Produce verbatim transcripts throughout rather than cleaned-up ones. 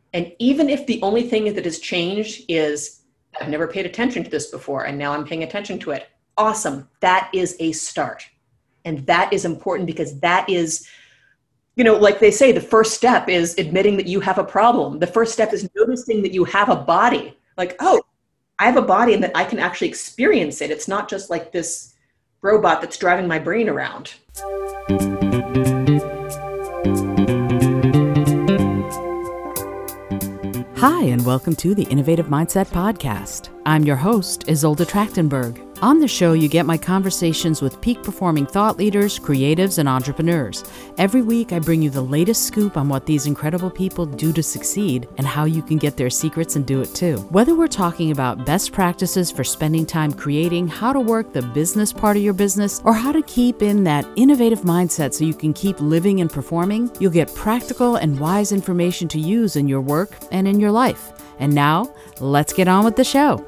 And even if the only thing that has changed is I've never paid attention to this before and now I'm paying attention to it, awesome. That is a start. And that is important because that is, you know, like they say, the first step is admitting that you have a problem. The first step is noticing that you have a body. Like, oh, I have a body and that I can actually experience it. It's not just like this robot that's driving my brain around. Hi, and welcome to the Innovative Mindset Podcast. I'm your host, Isolde Trachtenberg. On the show, you get my conversations with peak-performing thought leaders, creatives, and entrepreneurs. Every week, I bring you the latest scoop on what these incredible people do to succeed and how you can get their secrets and do it too. Whether we're talking about best practices for spending time creating, how to work the business part of your business, or how to keep in that innovative mindset so you can keep living and performing, you'll get practical and wise information to use in your work and in your life. And now, let's get on with the show.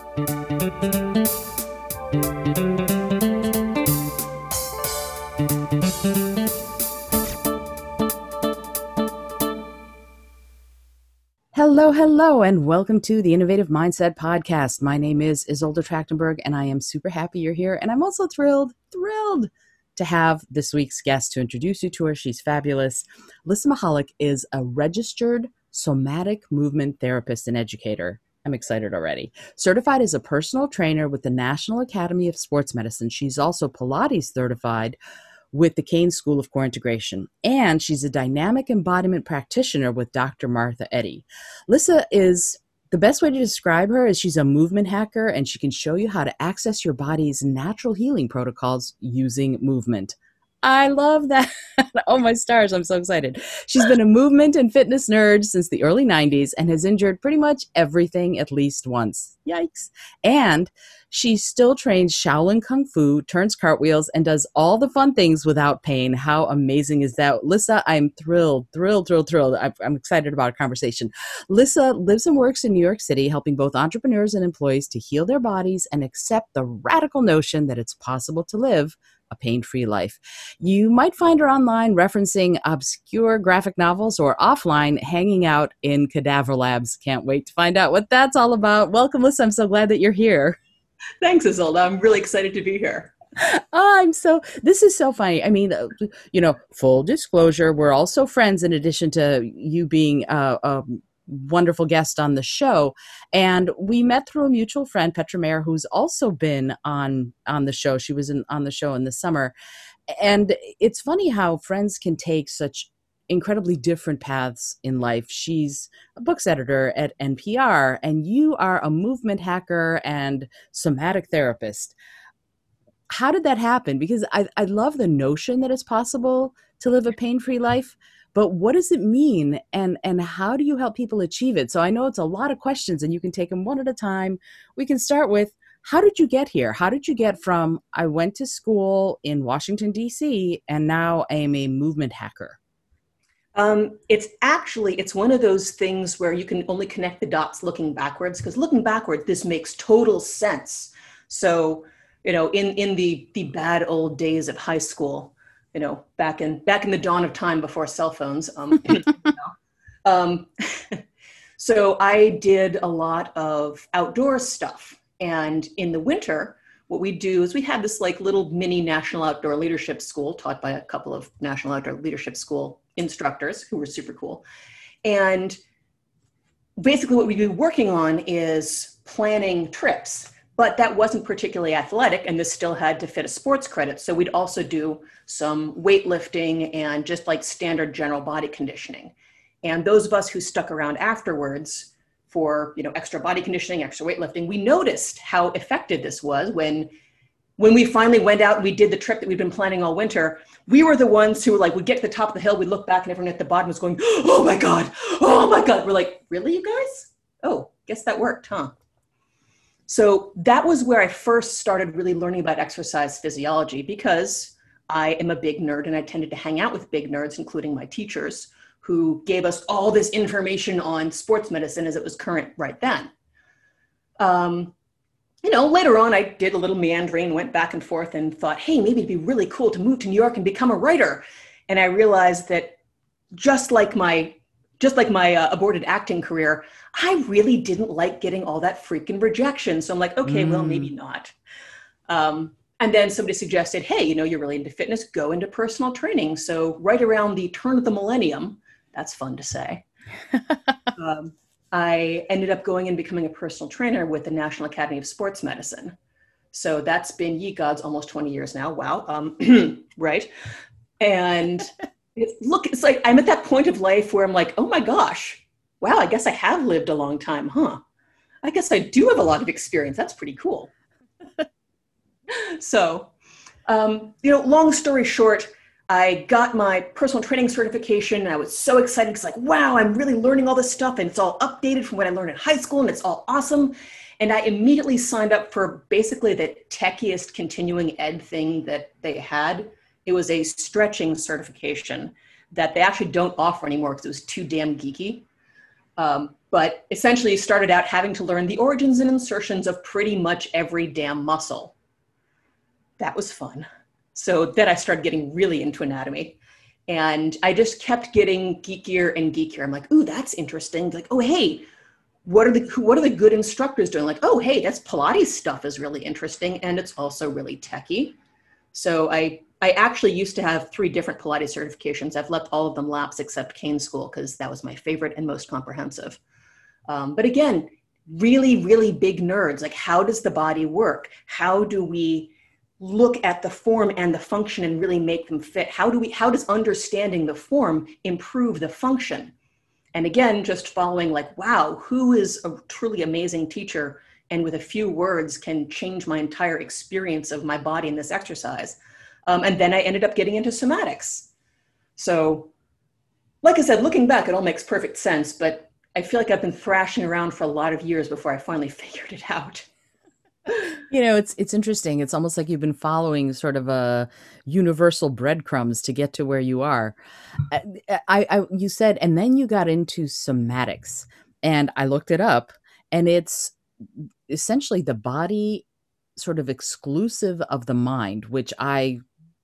Hello, hello, and welcome to the Innovative Mindset Podcast. My name is Isolde Trachtenberg, and I am super happy you're here. And I'm also thrilled, thrilled to have this week's guest to introduce you to her. She's fabulous. Lissa Mihalik is a registered somatic movement therapist and educator. I'm excited already. Certified as a personal trainer with the National Academy of Sports Medicine. She's also Pilates certified with the Kane School of Core Integration. And she's a dynamic embodiment practitioner with Doctor Martha Eddy. Lissa is, the best way to describe her is she's a movement hacker, and she can show you how to access your body's natural healing protocols using movement. I love that. Oh, my stars. I'm so excited. She's been a movement and fitness nerd since the early nineties and has injured pretty much everything at least once. Yikes. And she still trains Shaolin Kung Fu, turns cartwheels, and does all the fun things without pain. How amazing is that? Lissa, I'm thrilled, thrilled, thrilled, thrilled. I'm, I'm excited about our conversation. Lissa lives and works in New York City, helping both entrepreneurs and employees to heal their bodies and accept the radical notion that it's possible to live a pain-free life. You might find her online referencing obscure graphic novels or offline hanging out in cadaver labs. Can't wait to find out what that's all about. Welcome, Lissa. I'm so glad that you're here. Thanks, Isolde. I'm really excited to be here. Oh, I'm so, this is so funny. I mean, you know, full disclosure, we're also friends in addition to you being a, a wonderful guest on the show. And we met through a mutual friend, Petra Mayer, who's also been on, on the show. She was in, on the show in the summer. And it's funny how friends can take such incredibly different paths in life. She's a books editor at N P R, and you are a movement hacker and somatic therapist. How did that happen? Because I, I love the notion that it's possible to live a pain-free life, but what does it mean, and, and how do you help people achieve it? So I know it's a lot of questions, and you can take them one at a time. We can start with, how did you get here? How did you get from, I went to school in Washington, D C, and now I am a movement hacker? Um, it's actually, it's one of those things where you can only connect the dots looking backwards, because looking backward, this makes total sense. So, you know, in, in the, the bad old days of high school, you know, back in, back in the dawn of time before cell phones, um, you know, um, so I did a lot of outdoor stuff. And in the winter, what we do is we had this like little mini National Outdoor Leadership School taught by a couple of National Outdoor Leadership School instructors who were super cool. And basically what we'd be working on is planning trips, but that wasn't particularly athletic, and this still had to fit a sports credit. So we'd also do some weightlifting and just like standard general body conditioning. And those of us who stuck around afterwards for, you know, extra body conditioning, extra weightlifting, we noticed how effective this was when When we finally went out and we did the trip that we'd been planning all winter. We were the ones who were like, we'd get to the top of the hill, we'd look back and everyone at the bottom was going, oh my God, oh my God. We're like, really, you guys? Oh, guess that worked, huh? So that was where I first started really learning about exercise physiology, because I am a big nerd and I tended to hang out with big nerds, including my teachers, who gave us all this information on sports medicine as it was current right then. Um, You know, later on, I did a little meandering, went back and forth and thought, hey, maybe it'd be really cool to move to New York and become a writer. And I realized that just like my just like my uh, aborted acting career, I really didn't like getting all that freaking rejection. So I'm like, okay, mm. well, maybe not. Um, and then somebody suggested, hey, you know, you're really into fitness, go into personal training. So right around the turn of the millennium, that's fun to say. um, I ended up going and becoming a personal trainer with the National Academy of Sports Medicine. So that's been, ye gods, almost twenty years now. Wow. Um, right. And it, look, it's like, I'm at that point of life where I'm like, oh my gosh, wow, I guess I have lived a long time, huh? I guess I do have a lot of experience. That's pretty cool. So, um, you know, long story short, I got my personal training certification. And I was so excited because like, wow, I'm really learning all this stuff and it's all updated from what I learned in high school and it's all awesome. And I immediately signed up for basically the techiest continuing ed thing that they had. It was a stretching certification that they actually don't offer anymore because it was too damn geeky. Um, but essentially you started out having to learn the origins and insertions of pretty much every damn muscle. That was fun. So then I started getting really into anatomy and I just kept getting geekier and geekier. I'm like, ooh, that's interesting. Like, oh, hey, what are the, what are the good instructors doing? Like, oh, hey, that's Pilates stuff is really interesting. And it's also really techy. So I, I actually used to have three different Pilates certifications. I've let all of them lapse except Cane School because that was my favorite and most comprehensive. Um, but again, really, really big nerds. Like, how does the body work? How do we look at the form and the function and really make them fit? How do we, how does understanding the form improve the function? And again, just following like, wow, who is a truly amazing teacher and with a few words can change my entire experience of my body in this exercise. Um, and then I ended up getting into somatics. So like I said, looking back, it all makes perfect sense, but I feel like I've been thrashing around for a lot of years before I finally figured it out. You know, it's it's interesting. It's almost like you've been following sort of a universal breadcrumbs to get to where you are. I, I, you said, and then you got into somatics, and I looked it up, and it's essentially the body sort of exclusive of the mind, which I,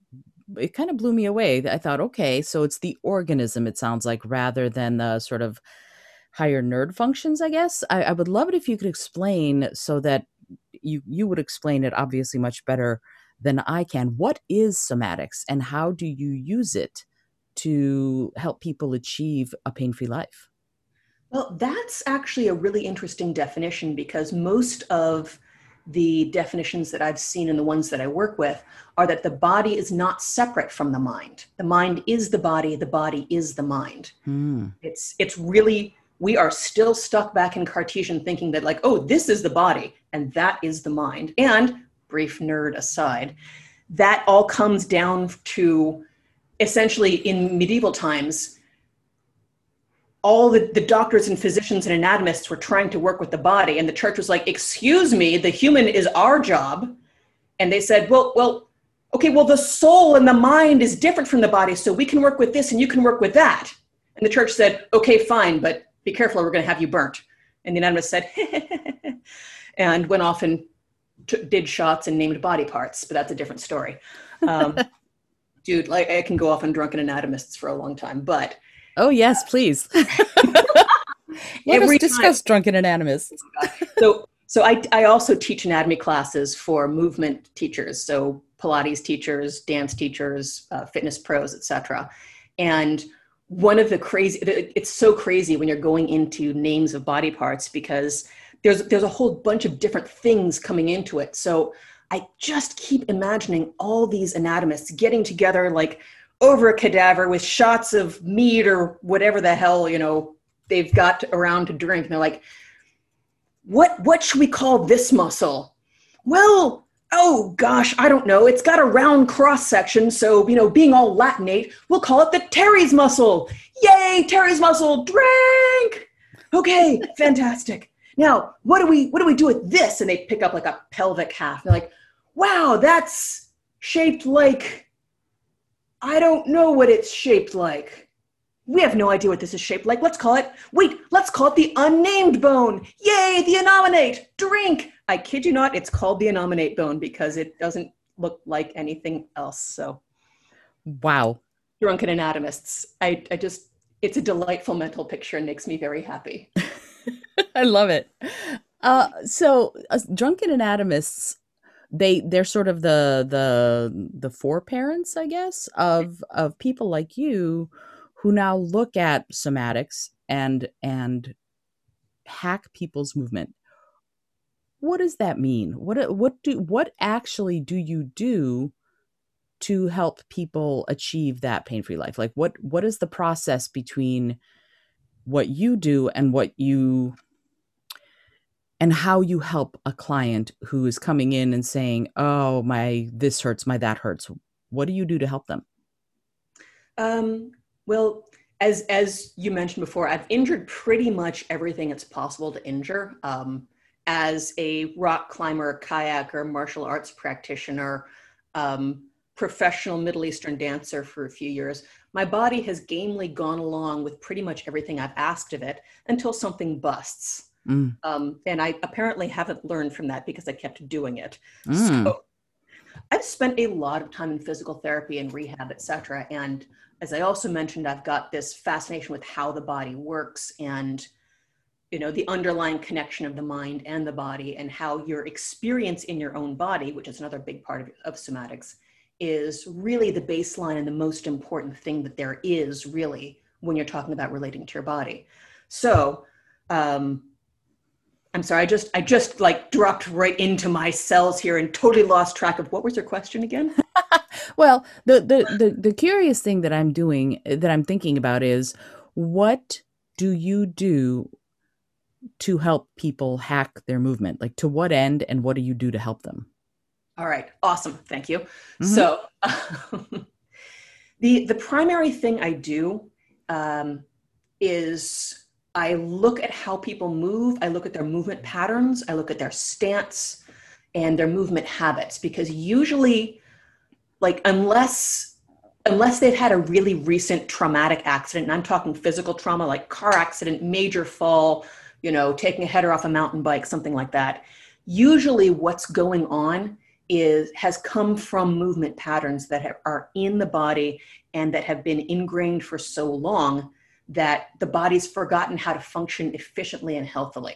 it kind of blew me away. I thought, okay, so it's the organism, it sounds like, rather than the sort of higher nerd functions, I guess. I, I would love it if you could explain so that you you would explain it obviously much better than I can. What is somatics and how do you use it to help people achieve a pain-free life? Well, that's actually a really interesting definition because most of the definitions that I've seen and the ones that I work with are that the body is not separate from the mind. The mind is the body, the body is the mind. Hmm. It's it's really, we are still stuck back in Cartesian thinking that like, oh, this is the body and that is the mind. And brief nerd aside, that all comes down to essentially in medieval times, all the, the doctors and physicians and anatomists were trying to work with the body. And the church was like, excuse me, the human is our job. And they said, well, well, okay, well, the soul and the mind is different from the body. So we can work with this and you can work with that. And the church said, okay, fine, but be careful or we're going to have you burnt. And the anatomist said, and went off and t- did shots and named body parts, but that's a different story. Um, dude, like I can go off on drunken anatomists for a long time, but. Oh yes, please. Let us discuss time. Drunken anatomists. so, so I, I also teach anatomy classes for movement teachers. So Pilates teachers, dance teachers, uh, fitness pros, et cetera. And one of the crazy, it's so crazy when you're going into names of body parts because there's there's a whole bunch of different things coming into it. So I just keep imagining all these anatomists getting together like over a cadaver with shots of meat or whatever the hell, you know, they've got around to drink. And they're like, what, what should we call this muscle? Well, oh gosh, I don't know. It's got a round cross section. So, you know, being all Latinate, we'll call it the teres muscle. Yay, teres muscle, drink. Okay, fantastic. Now, what do we, what do we do with this? And they pick up like a pelvic half. They're like, wow, that's shaped like, I don't know what it's shaped like. We have no idea what this is shaped like. Let's call it, wait, let's call it the unnamed bone. Yay, the innominate, drink. I kid you not, it's called the innominate bone because it doesn't look like anything else. So, wow. Drunken anatomists. I, I just, It's a delightful mental picture and makes me very happy. I love it. Uh, so uh, drunken anatomists, they they're sort of the the the foreparents, I guess, of of people like you who now look at somatics and and hack people's movement. What does that mean? What what do what actually do you do to help people achieve that pain-free life? Like what what is the process between what you do and what you and how you help a client who is coming in and saying, "Oh, my this hurts, my that hurts." What do you do to help them? Um, well, as as you mentioned before, I've injured pretty much everything it's possible to injure. Um, as a rock climber, kayaker, martial arts practitioner, um, professional Middle Eastern dancer for a few years, my body has gamely gone along with pretty much everything I've asked of it until something busts. Mm. Um, and I apparently haven't learned from that because I kept doing it. Mm. So I've spent a lot of time in physical therapy and rehab, et cetera. And as I also mentioned, I've got this fascination with how the body works and, you know, the underlying connection of the mind and the body, and how your experience in your own body, which is another big part of, of somatics, is really the baseline and the most important thing that there is really when you're talking about relating to your body. So, um, I'm sorry, I just I just like dropped right into my cells here and totally lost track of what was your question again? Well, the, the the the curious thing that I'm doing that I'm thinking about is what do you do to help people hack their movement? Like to what end and what do you do to help them? All right, awesome, thank you. Mm-hmm. So um, the the primary thing I do um, is I look at how people move. I look at their movement patterns. I look at their stance and their movement habits, because usually, like, unless unless they've had a really recent traumatic accident, and I'm talking physical trauma, like car accident, major fall, you know, taking a header off a mountain bike, something like that, usually what's going on is has come from movement patterns that have, are in the body and that have been ingrained for so long that the body's forgotten how to function efficiently and healthily.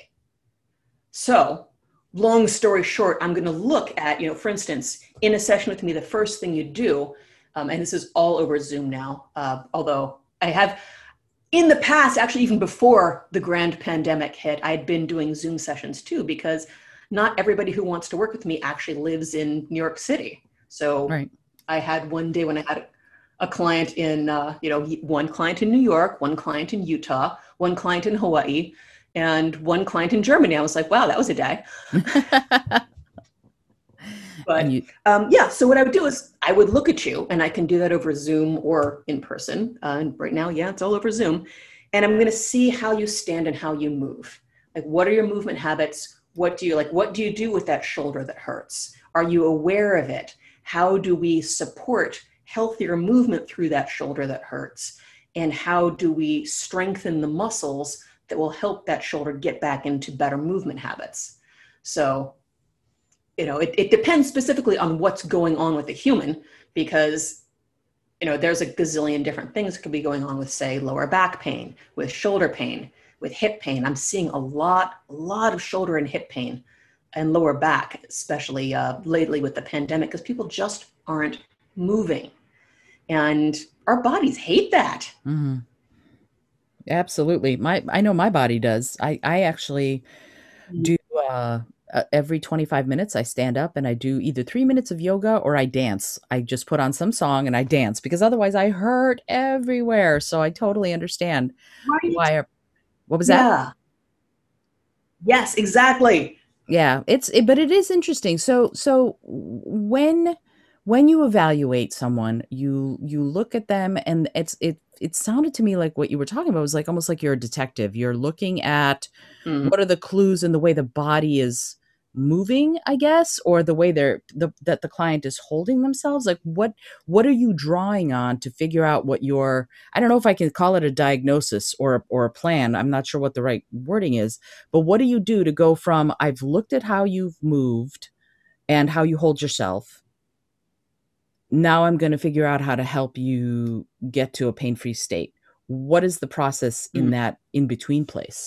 So, long story short, I'm going to look at, you know, for instance, in a session with me, the first thing you do, um, and this is all over Zoom now, uh, although I have, in the past, actually even before the grand pandemic hit, I had been doing Zoom sessions too, because not everybody who wants to work with me actually lives in New York City. So Right. I had one day when I had a client in, uh, you know, one client in New York, one client in Utah, one client in Hawaii, and one client in Germany. I was like, wow, that was a day. But you, um, yeah, so what I would do is I would look at you, and I can do that over Zoom or in person. Uh, and right now, yeah, it's all over Zoom. And I'm going to see how you stand and how you move. Like, what are your movement habits? What do you like? What do you do with that shoulder that hurts? Are you aware of it? How do we support healthier movement through that shoulder that hurts? And how do we strengthen the muscles that will help that shoulder get back into better movement habits? So, you know, it, it depends specifically on what's going on with the human, because, you know, there's a gazillion different things that could be going on with, say, lower back pain, with shoulder pain, with hip pain. I'm seeing a lot, a lot of shoulder and hip pain and lower back, especially uh, lately with the pandemic, because people just aren't moving. And our bodies hate that. mm-hmm. Absolutely. My I know my body does. I I actually do uh, uh, every twenty-five minutes I stand up and I do either three minutes of yoga or I dance. I just put on some song and I dance because otherwise I hurt everywhere. So I totally understand Right. why. What was that? Yeah. Yes, exactly. Yeah, it's it, but it is interesting. So so when when you evaluate someone, you you look at them and it's it it sounded to me like what you were talking about was like almost like you're a detective. You're looking at Mm. what are the clues in the way the body is moving, I guess, or the way they're the that the client is holding themselves. Like what what are you drawing on to figure out what your I don't know if I can call it a diagnosis or a, or a plan. I'm not sure what the right wording is, but what do you do to go from I've looked at how you've moved and how you hold yourself. Now I'm going to figure out how to help you get to a pain-free state. What is the process in Mm. that in between place?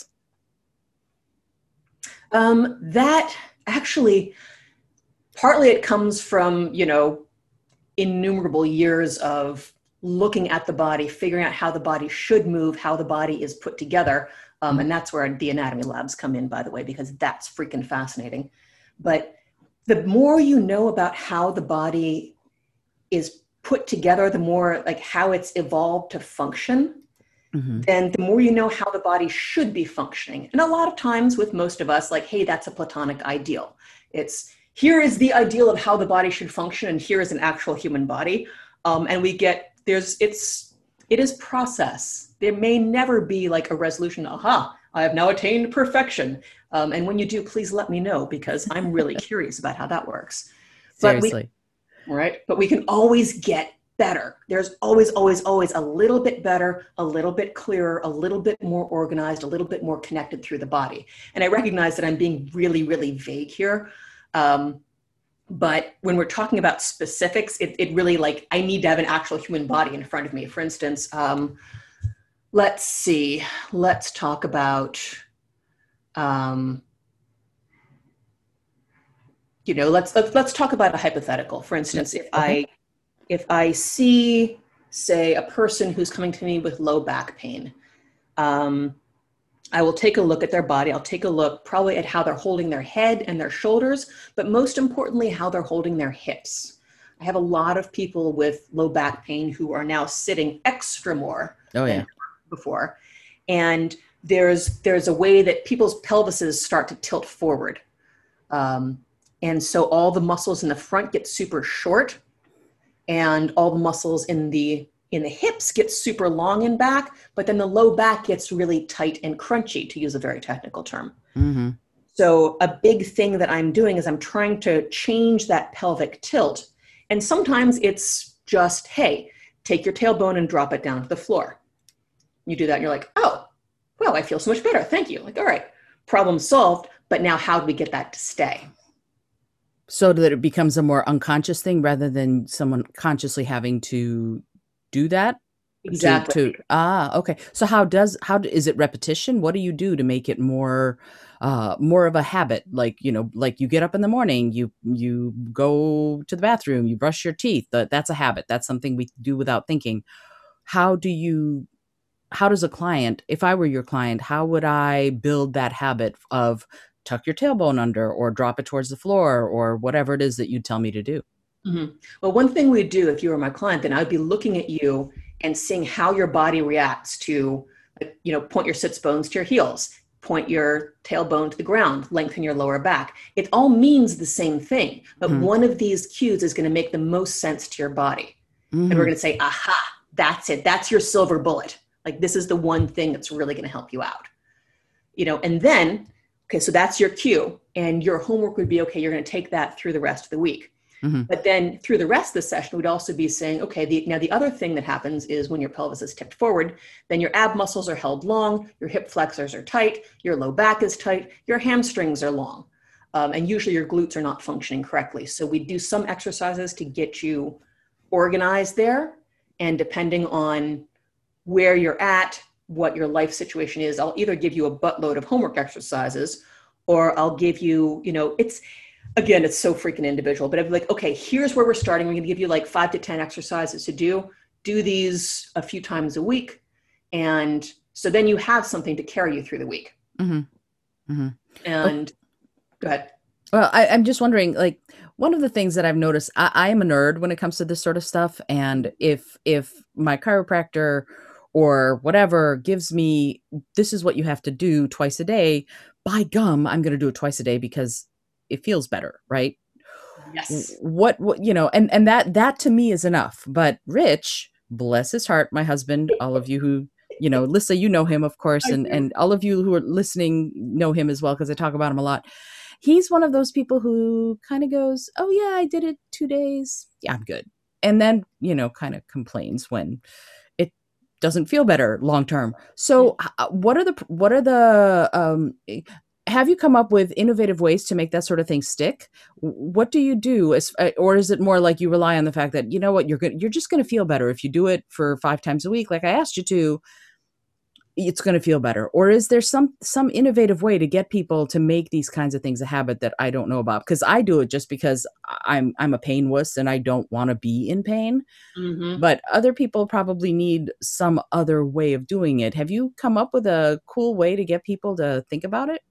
Um, that actually, partly it comes from, you know, innumerable years of looking at the body, figuring out how the body should move, how the body is put together. Um, and that's where the anatomy labs come in, by the way, because that's freaking fascinating. But the more you know about how the body is put together, the more like how it's evolved to function, Mm-hmm. then the more you know how the body should be functioning. And a lot of times with most of us, like, hey, that's a platonic ideal. It's here is the ideal of how the body should function, and here is an actual human body. Um, and we get there's it's it is process. There may never be like a resolution. Aha, I have now attained perfection. Um, and when you do, please let me know, because I'm really curious about how that works. Seriously. But we, right? But we can always get better. There's always, always, always a little bit better, a little bit clearer, a little bit more organized, a little bit more connected through the body. And I recognize that I'm being really, really vague here. Um, but when we're talking about specifics, it, it really like, I need to have an actual human body in front of me. For instance, um, let's see, let's talk about, um, you know, let's, let's, let's talk about a hypothetical. For instance, if Okay. I, if I see, say, a person who's coming to me with low back pain, um, I will take a look at their body. I'll take a look probably at how they're holding their head and their shoulders, but most importantly, how they're holding their hips. I have a lot of people with low back pain who are now sitting extra more Oh, than yeah. before. And there's, there's a way that people's pelvises start to tilt forward. Um, and so all the muscles in the front get super short, and all the muscles in the in the hips get super long and back, but then the low back gets really tight and crunchy, to use a very technical term. Mm-hmm. So a big thing that I'm doing is I'm trying to change that pelvic tilt. And sometimes it's just, hey, take your tailbone and drop it down to the floor. You do that and you're like, oh, well, I feel so much better. Thank you. Like, all right, problem solved. But now how do we get that to stay? So that it becomes a more unconscious thing rather than someone consciously having to do that? Exactly. To, to ah, okay. So how does how do- is it repetition? What do you do to make it more uh more of a habit? Like, you know, like you get up in the morning, you you go to the bathroom, you brush your teeth. That that's a habit. That's something we do without thinking. How do you how does a client, if I were your client, how would I build that habit of tuck your tailbone under or drop it towards the floor or whatever it is that you tell me to do? Mm-hmm. Well, one thing we do, if you were my client, then I'd be looking at you and seeing how your body reacts to, you know, point your sits bones to your heels, point your tailbone to the ground, lengthen your lower back. It all means the same thing, but Mm-hmm. one of these cues is going to make the most sense to your body. Mm-hmm. And we're going to say, aha, that's it. That's your silver bullet. Like, this is the one thing that's really going to help you out. You know, and then, okay, so that's your cue. And your homework would be, okay, you're going to take that through the rest of the week. Mm-hmm. But then through the rest of the session, we'd also be saying, okay, the, now the other thing that happens is when your pelvis is tipped forward, then your ab muscles are held long, your hip flexors are tight, your low back is tight, your hamstrings are long. Um, and usually your glutes are not functioning correctly. So we do some exercises to get you organized there. And depending on where you're at, what your life situation is, I'll either give you a buttload of homework exercises, or I'll give you, you know, it's, again, it's so freaking individual, but I'm like, okay, here's where we're starting. We're going to give you like five to ten exercises to do. Do these a few times a week. And so then you have something to carry you through the week. Mm-hmm. Mm-hmm. And oh, go ahead. Well, I, I'm just wondering, like, one of the things that I've noticed, I, I am a nerd when it comes to this sort of stuff. And if if my chiropractor or whatever gives me, this is what you have to do twice a day, by gum, I'm going to do it twice a day because it feels better, right? Yes. What, what, you know, and, and that, that to me is enough. But Rich, bless his heart, my husband, all of you who, you know, Lissa, you know him, of course, and, and all of you who are listening know him as well, because I talk about him a lot. He's one of those people who kind of goes, oh yeah, I did it two days. Yeah, I'm good. And then, you know, kind of complains when it doesn't feel better long-term. So uh, what are the, what are the, um, have you come up with innovative ways to make that sort of thing stick? What do you do? As, or is it more like you rely on the fact that, you know what, you're good, you're just going to feel better if you do it for five times a week, like I asked you to, it's going to feel better? Or is there some some innovative way to get people to make these kinds of things a habit that I don't know about? Because I do it just because I'm I'm a pain wuss and I don't want to be in pain. Mm-hmm. But other people probably need some other way of doing it. Have you come up with a cool way to get people to think about it?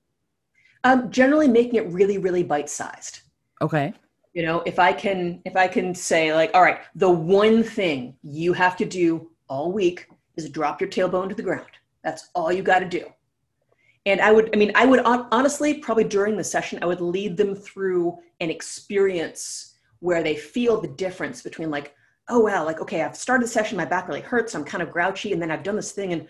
Um, generally making it really, really bite-sized. Okay. You know, if I can, if I can say like, all right, the one thing you have to do all week is drop your tailbone to the ground. That's all you got to do. And I would, I mean, I would honestly, probably during the session, I would lead them through an experience where they feel the difference between like, oh, wow, like, okay, I've started the session, my back really hurts, I'm kind of grouchy, and then I've done this thing and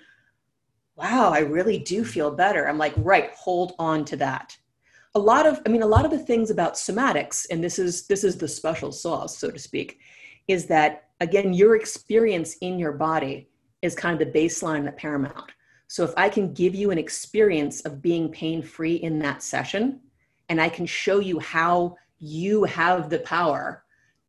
wow, I really do feel better. I'm like, right, hold on to that. A lot of, I mean, a lot of the things about somatics, and this is, this is the special sauce, so to speak, is that, again, your experience in your body is kind of the baseline, the paramount. So if I can give you an experience of being pain-free in that session, and I can show you how you have the power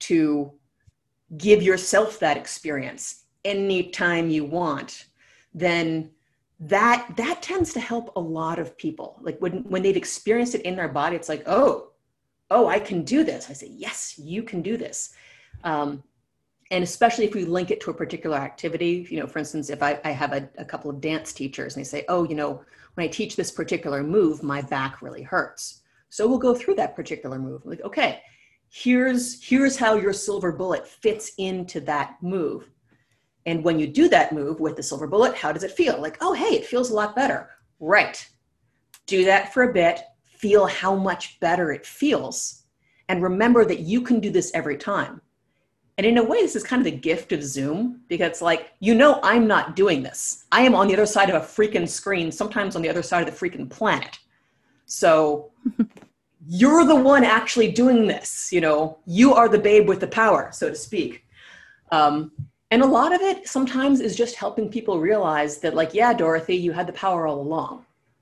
to give yourself that experience anytime you want, then that that tends to help a lot of people. Like when, when they've experienced it in their body, it's like, oh, oh, I can do this. I say, yes, you can do this. Um, and especially if we link it to a particular activity, you know, for instance, if I, I have a, a couple of dance teachers and they say, oh, you know, when I teach this particular move, my back really hurts. So we'll go through that particular move. Like, okay, here's, here's how your silver bullet fits into that move. And when you do that move with the silver bullet, how does it feel? Like, oh, hey, it feels a lot better. Right. Do that for a bit. Feel how much better it feels. And remember that you can do this every time. And in a way, this is kind of the gift of Zoom, because it's like, you know, I'm not doing this. I am on the other side of a freaking screen, sometimes on the other side of the freaking planet. So you're the one actually doing this. You know, you are the babe with the power, so to speak. Um, And a lot of it sometimes is just helping people realize that, like, yeah, Dorothy, you had the power all along.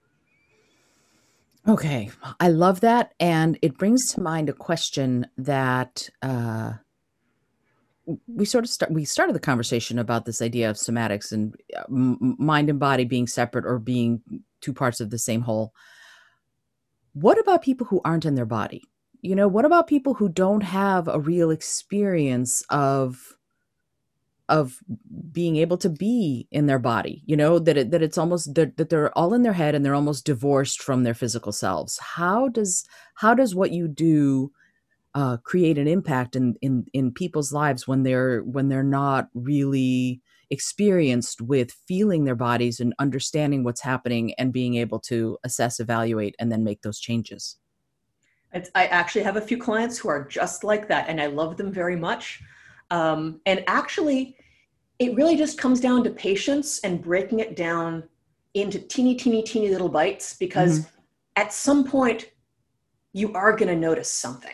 Okay. I love that. And it brings to mind a question that uh, we sort of start, we started the conversation about this idea of somatics and m- mind and body being separate or being two parts of the same whole. What about people who aren't in their body? You know, what about people who don't have a real experience of of being able to be in their body, you know, that it, that it's almost that, that they're all in their head and they're almost divorced from their physical selves. How does how does what you do uh, create an impact in in in people's lives when they're when they're not really experienced with feeling their bodies and understanding what's happening and being able to assess, evaluate, and then make those changes? It's, I actually have a few clients who are just like that, and I love them very much. Um, and actually, it really just comes down to patience and breaking it down into teeny, teeny, teeny little bites, because mm-hmm. at some point, you are going to notice something.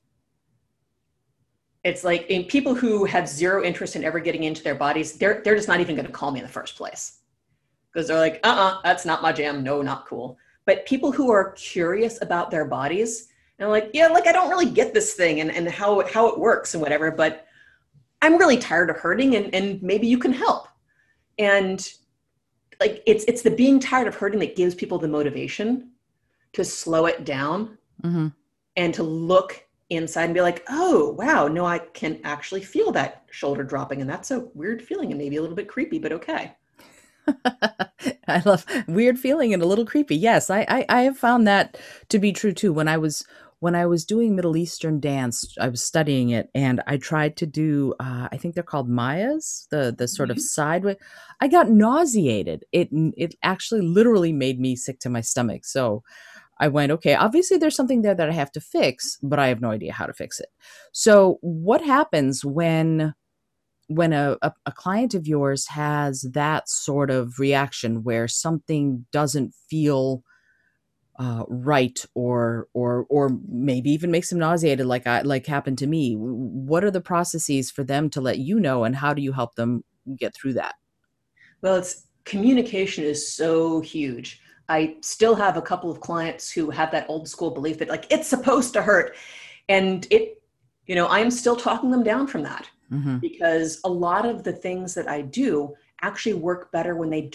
It's like in people who have zero interest in ever getting into their bodies, they're, they're just not even going to call me in the first place. Because they're like, uh-uh, that's not my jam. No, not cool. But people who are curious about their bodies, and like, yeah, like I don't really get this thing and, and how, how it works and whatever, but I'm really tired of hurting and, and maybe you can help. And like, it's, it's the being tired of hurting that gives people the motivation to slow it down mm-hmm. and to look inside and be like, oh, wow, no, I can actually feel that shoulder dropping. And that's a weird feeling and maybe a little bit creepy, but okay. I love weird feeling and a little creepy. Yes, I, I, I have found that to be true too. When I was When I was doing Middle Eastern dance, I was studying it, and I tried to do, uh, I think they're called Mayas, the the sort mm-hmm. of sideways. I got nauseated. It it actually literally made me sick to my stomach. So I went, okay, obviously there's something there that I have to fix, but I have no idea how to fix it. So what happens when when a, a, a client of yours has that sort of reaction where something doesn't feel Uh, right, or or or maybe even makes them nauseated, like I like happened to me? What are the processes for them to let you know, and how do you help them get through that? Well, it's communication is so huge. I still have a couple of clients who have that old school belief that like it's supposed to hurt, and it, you know, I am still talking them down from that mm-hmm. because a lot of the things that I do actually work better when they don't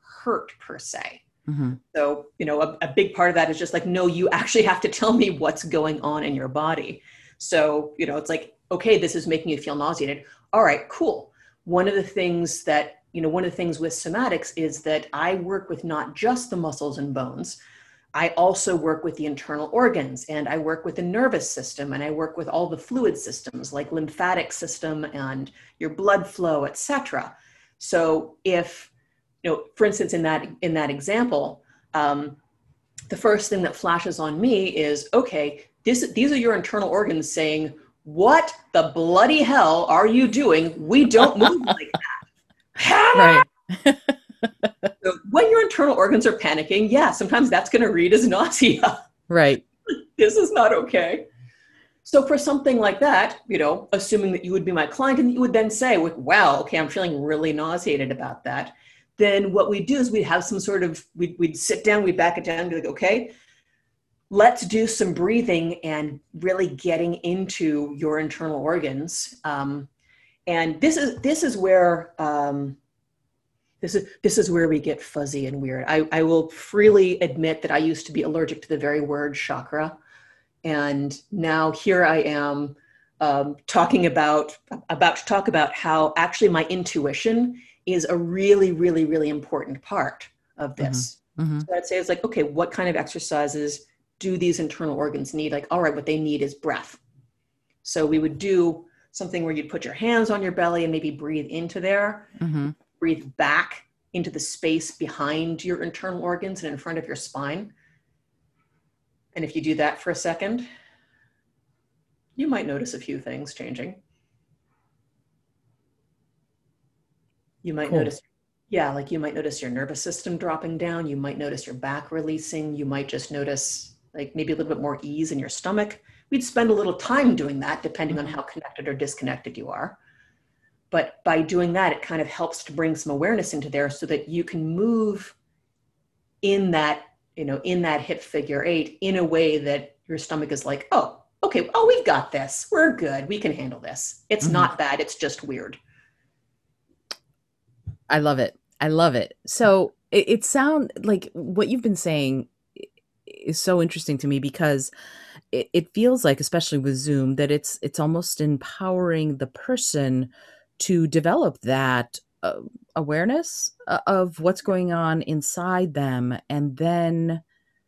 hurt per se. Mm-hmm. So, you know, a, a big part of that is just like, no, you actually have to tell me what's going on in your body. So, you know, it's like, okay, this is making you feel nauseated. All right, cool. One of the things that, you know, one of the things with somatics is that I work with not just the muscles and bones. I also work with the internal organs, and I work with the nervous system, and I work with all the fluid systems like lymphatic system and your blood flow, et cetera. So if, you know, for instance, in that, in that example, um, the first thing that flashes on me is, okay, this, these are your internal organs saying, what the bloody hell are you doing? We don't move like that. Right. So when your internal organs are panicking, yeah, sometimes that's going to read as nausea. Right. This is not okay. So for something like that, you know, assuming that you would be my client and you would then say, wow, okay, I'm feeling really nauseated about that. Then what we do is we'd have some sort of, we'd, we'd sit down, we'd back it down and be like, okay, let's do some breathing and really getting into your internal organs. Um, and this is, this is where, um, This is this is where we get fuzzy and weird. I, I will freely admit that I used to be allergic to the very word chakra. And now here I am um, talking about, about to talk about how actually my intuition is a really, really, really important part of this. Mm-hmm. Mm-hmm. So I'd say it's like, okay, what kind of exercises do these internal organs need? Like, all right, what they need is breath. So we would do something where you'd put your hands on your belly and maybe breathe into there. Mm-hmm. Breathe back into the space behind your internal organs and in front of your spine. And if you do that for a second, you might notice a few things changing. You might Cool. notice, yeah, like you might notice your nervous system dropping down. You might notice your back releasing. You might just notice like maybe a little bit more ease in your stomach. We'd spend a little time doing that depending mm-hmm. on how connected or disconnected you are. But by doing that, it kind of helps to bring some awareness into there so that you can move in that, you know, in that hip figure eight in a way that your stomach is like, oh, okay, oh, we've got this. We're good. We can handle this. It's mm-hmm. not bad. It's just weird. I love it. I love it. So it, it sounds like what you've been saying is so interesting to me because it, it feels like, especially with Zoom, that it's it's almost empowering the person to develop that uh, awareness uh, of what's going on inside them, and then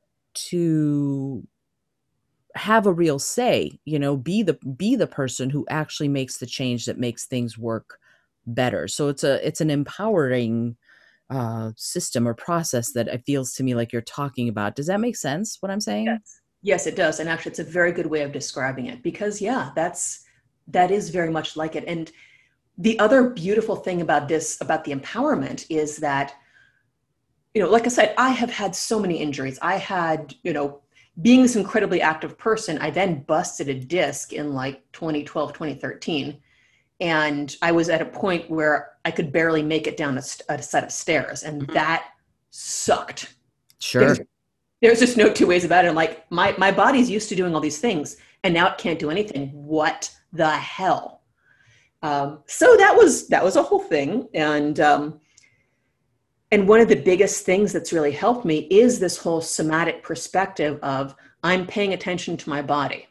to have a real say, you know, be the be the person who actually makes the change that makes things work better. So it's a it's an empowering uh, system or process that it feels to me like you're talking about. Does that make sense, what I'm saying? Yes. Yes, it does. And actually, it's a very good way of describing it because, yeah, that's that is very much like it. And the other beautiful thing about this, about the empowerment, is that, you know, like I said, I have had so many injuries. I had, you know, being this incredibly active person, I then busted a disc in like twenty twelve, twenty thirteen. And I was at a point where I could barely make it down a, a set of stairs. And mm-hmm. that sucked. Sure. There's, there's just no two ways about it. I'm like, my, my body's used to doing all these things and now it can't do anything. What the hell? Um, so that was, that was a whole thing. And, um, and one of the biggest things that's really helped me is this whole somatic perspective of I'm paying attention to my body.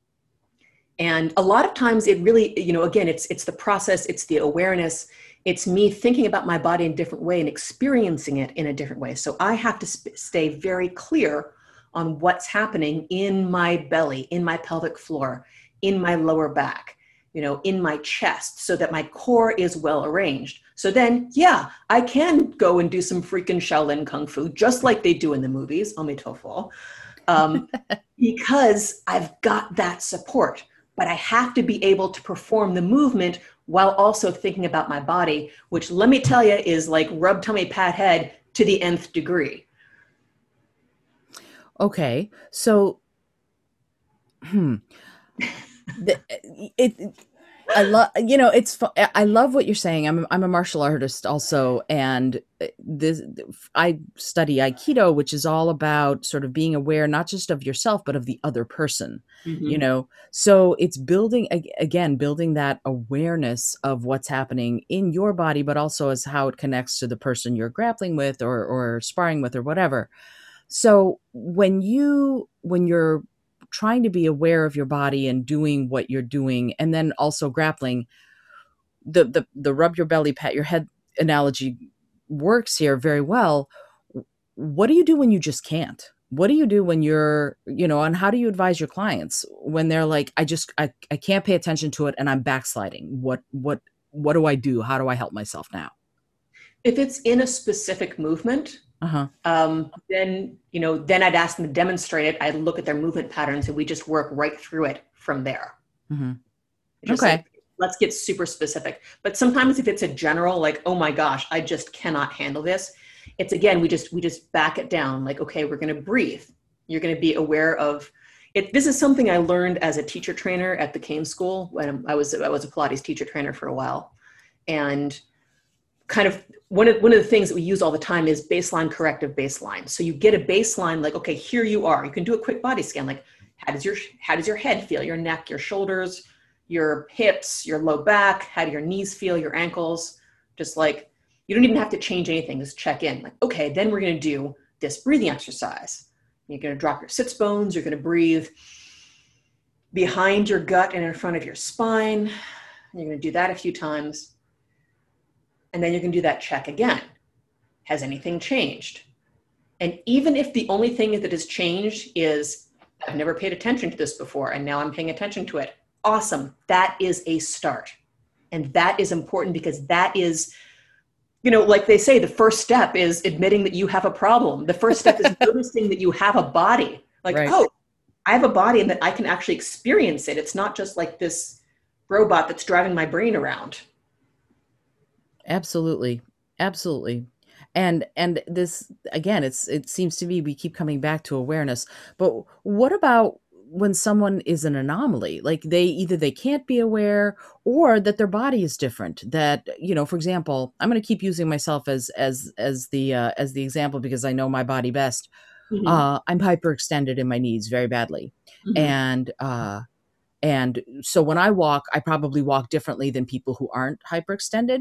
And a lot of times it really, you know, again, it's, it's the process, it's the awareness, it's me thinking about my body in a different way and experiencing it in a different way. So I have to sp- stay very clear on what's happening in my belly, in my pelvic floor, in my lower back, you know, in my chest, so that my core is well arranged. So then, yeah, I can go and do some freaking Shaolin Kung Fu, just like they do in the movies, Amitofo, um, because I've got that support. But I have to be able to perform the movement while also thinking about my body, which, let me tell you, is like rub tummy, pat head to the nth degree. Okay, so, hmm, the, it, I love, you know, it's, fu- I love what you're saying. I'm, I'm a martial artist also. And uh, this, I study Aikido, which is all about sort of being aware, not just of yourself, but of the other person, you Hmm. know? So it's building, ag- again, building that awareness of what's happening in your body, but also as how it connects to the person you're grappling with or, or sparring with or whatever. So when you when you're trying to be aware of your body and doing what you're doing and then also grappling, the the the rub your belly, pat your head analogy works here very well. What do you do when you just can't? What do you do when you're, you know, and how do you advise your clients when they're like, I just I, I can't pay attention to it and I'm backsliding? What what what do I do? How do I help myself now? If it's in a specific movement, Uh-huh. um, then you know, then I'd ask them to demonstrate it. I'd look at their movement patterns, and we just work right through it from there. Hmm. Just Okay. like, let's get super specific. But sometimes if it's a general, like, oh my gosh, I just cannot handle this, it's again, we just we just back it down. Like, okay, we're going to breathe. You're going to be aware of it. This is something I learned as a teacher trainer at the Kane School when I was I was a Pilates teacher trainer for a while, and kind of one of one of the things that we use all the time is baseline corrective baseline. So you get a baseline, like, okay, here you are. You can do a quick body scan, like how does your how does your head feel, your neck, your shoulders, your hips, your low back, how do your knees feel, your ankles, just like you don't even have to change anything, just check in. Like, okay, then we're going to do this breathing exercise. You're going to drop your sits bones, you're going to breathe behind your gut and in front of your spine. You're going to do that a few times. And then you can do that check again. Has anything changed? And even if the only thing that has changed is I've never paid attention to this before and now I'm paying attention to it, awesome. That is a start. And that is important because that is, you know, like they say, the first step is admitting that you have a problem. The first step is noticing that you have a body. Like, Right. oh, I have a body and that I can actually experience it. It's not just like this robot that's driving my brain around. Absolutely. Absolutely. And and this again, it's it seems to me we keep coming back to awareness. But what about when someone is an anomaly? Like they either they can't be aware or that their body is different. That, you know, for example, I'm going to keep using myself as as as the uh, as the example because I know my body best. Mm-hmm. Uh I'm hyperextended in my knees very badly. Mm-hmm. And uh and so when I walk, I probably walk differently than people who aren't hyperextended.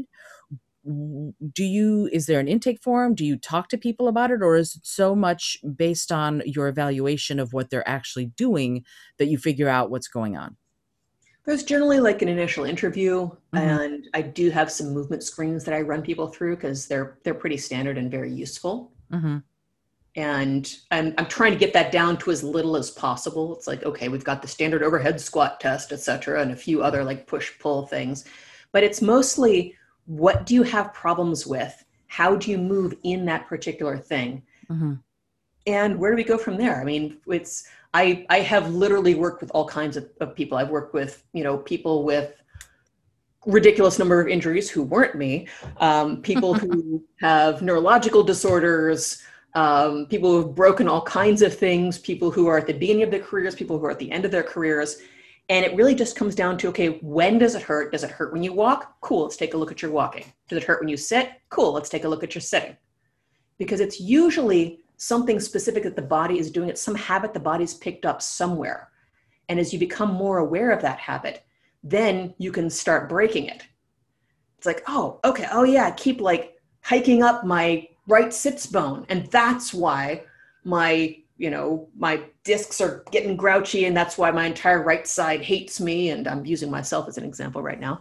Do you Is there an intake form? Do you talk to people about it, or is it so much based on your evaluation of what they're actually doing that you figure out what's going on? There's generally like an initial interview, Hmm. and I do have some movement screens that I run people through because they're they're pretty standard and very useful. Hmm. And I'm I'm trying to get that down to as little as possible. It's like, okay, we've got the standard overhead squat test, et cetera, and a few other like push pull things, but it's mostly what do you have problems with? How do you move in that particular thing? Hmm. And where do we go from there? I mean, it's I I have literally worked with all kinds of, of people. I've worked with, you know, people with ridiculous number of injuries who weren't me, um, people who have neurological disorders, um, people who have broken all kinds of things, people who are at the beginning of their careers, people who are at the end of their careers. And it really just comes down to, okay, when does it hurt? Does it hurt when you walk? Cool, let's take a look at your walking. Does it hurt when you sit? Cool, let's take a look at your sitting. Because it's usually something specific that the body is doing. It's some habit the body's picked up somewhere. And as you become more aware of that habit, then you can start breaking it. It's like, oh, okay, oh yeah, I keep like hiking up my right sits bone. And that's why my, you know, my discs are getting grouchy, and that's why my entire right side hates me. And I'm using myself as an example right now.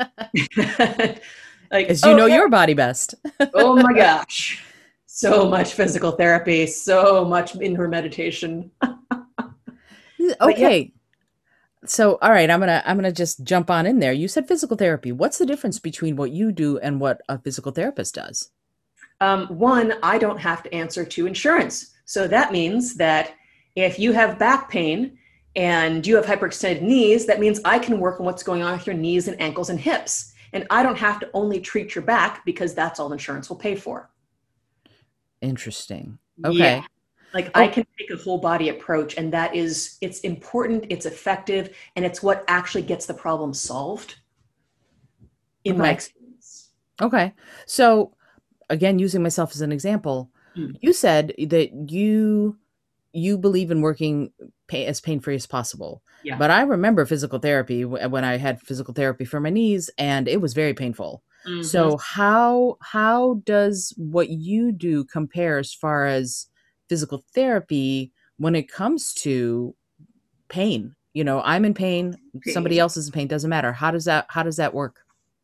Like, As you oh know yeah, your body best. oh my gosh. So much physical therapy, so much indoor meditation. But yeah, Okay. So, all right, I'm gonna I'm gonna just jump on in there. You said physical therapy. What's the difference between what you do and what a physical therapist does? Um, one, I don't have to answer to insurance. So that means that if you have back pain and you have hyperextended knees, that means I can work on what's going on with your knees and ankles and hips. And I don't have to only treat your back because that's all insurance will pay for. Interesting. Yeah. Okay. Like I Oh, can take a whole body approach, and that is, it's important, it's effective, and it's what actually gets the problem solved. in my Okay. experience. Okay. So again, using myself as an example, Mm. you said that you you believe in working pa as pain-free as possible. Yeah. But I remember physical therapy w when I had physical therapy for my knees, and it was very painful. Hmm. So how how does what you do compare as far as physical therapy when it comes to pain? You know, I'm in pain, somebody Pain. else is in pain, doesn't matter. How does that how does that work?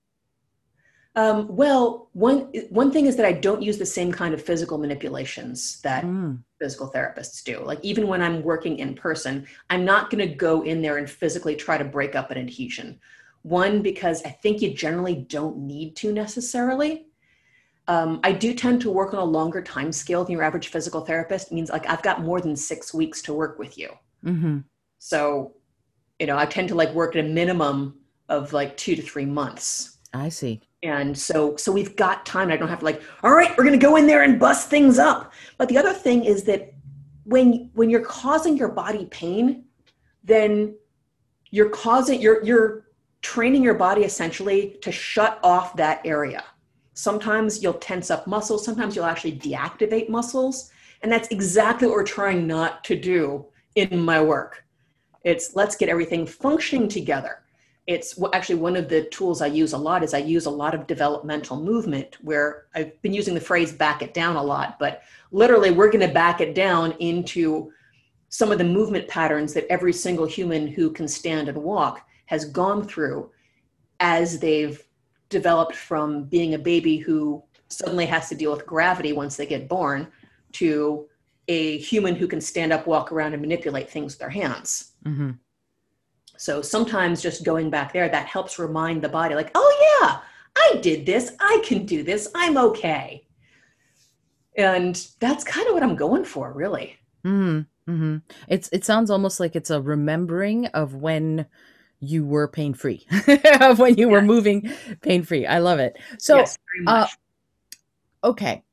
Um, well, one one thing is that I don't use the same kind of physical manipulations that Mm, physical therapists do. Like even when I'm working in person, I'm not going to go in there and physically try to break up an adhesion. One, because I think you generally don't need to necessarily. Um, I do tend to work on a longer time scale than your average physical therapist. It means like I've got more than six weeks to work with you. mhm. So, you know, I tend to like work at a minimum of like two to three months. I see. And so, so we've got time. I don't have to like, all right, we're going to go in there and bust things up. But the other thing is that when, when you're causing your body pain, then you're causing, you're, you're training your body essentially to shut off that area. Sometimes you'll tense up muscles. Sometimes you'll actually deactivate muscles. And that's exactly what we're trying not to do in my work. It's let's get everything functioning together. It's actually one of the tools I use a lot is I use a lot of developmental movement where I've been using the phrase back it down a lot, but literally we're going to back it down into some of the movement patterns that every single human who can stand and walk has gone through as they've developed from being a baby who suddenly has to deal with gravity once they get born to a human who can stand up, walk around, and manipulate things with their hands. Mhm. So sometimes just going back there, that helps remind the body like, oh yeah, I did this. I can do this. I'm okay. And that's kind of what I'm going for, really. Mhm, mhm. It's it sounds almost like it's a remembering of when you were pain-free, of when you were Yes, moving pain-free. I love it. So, yes, very uh, much. okay.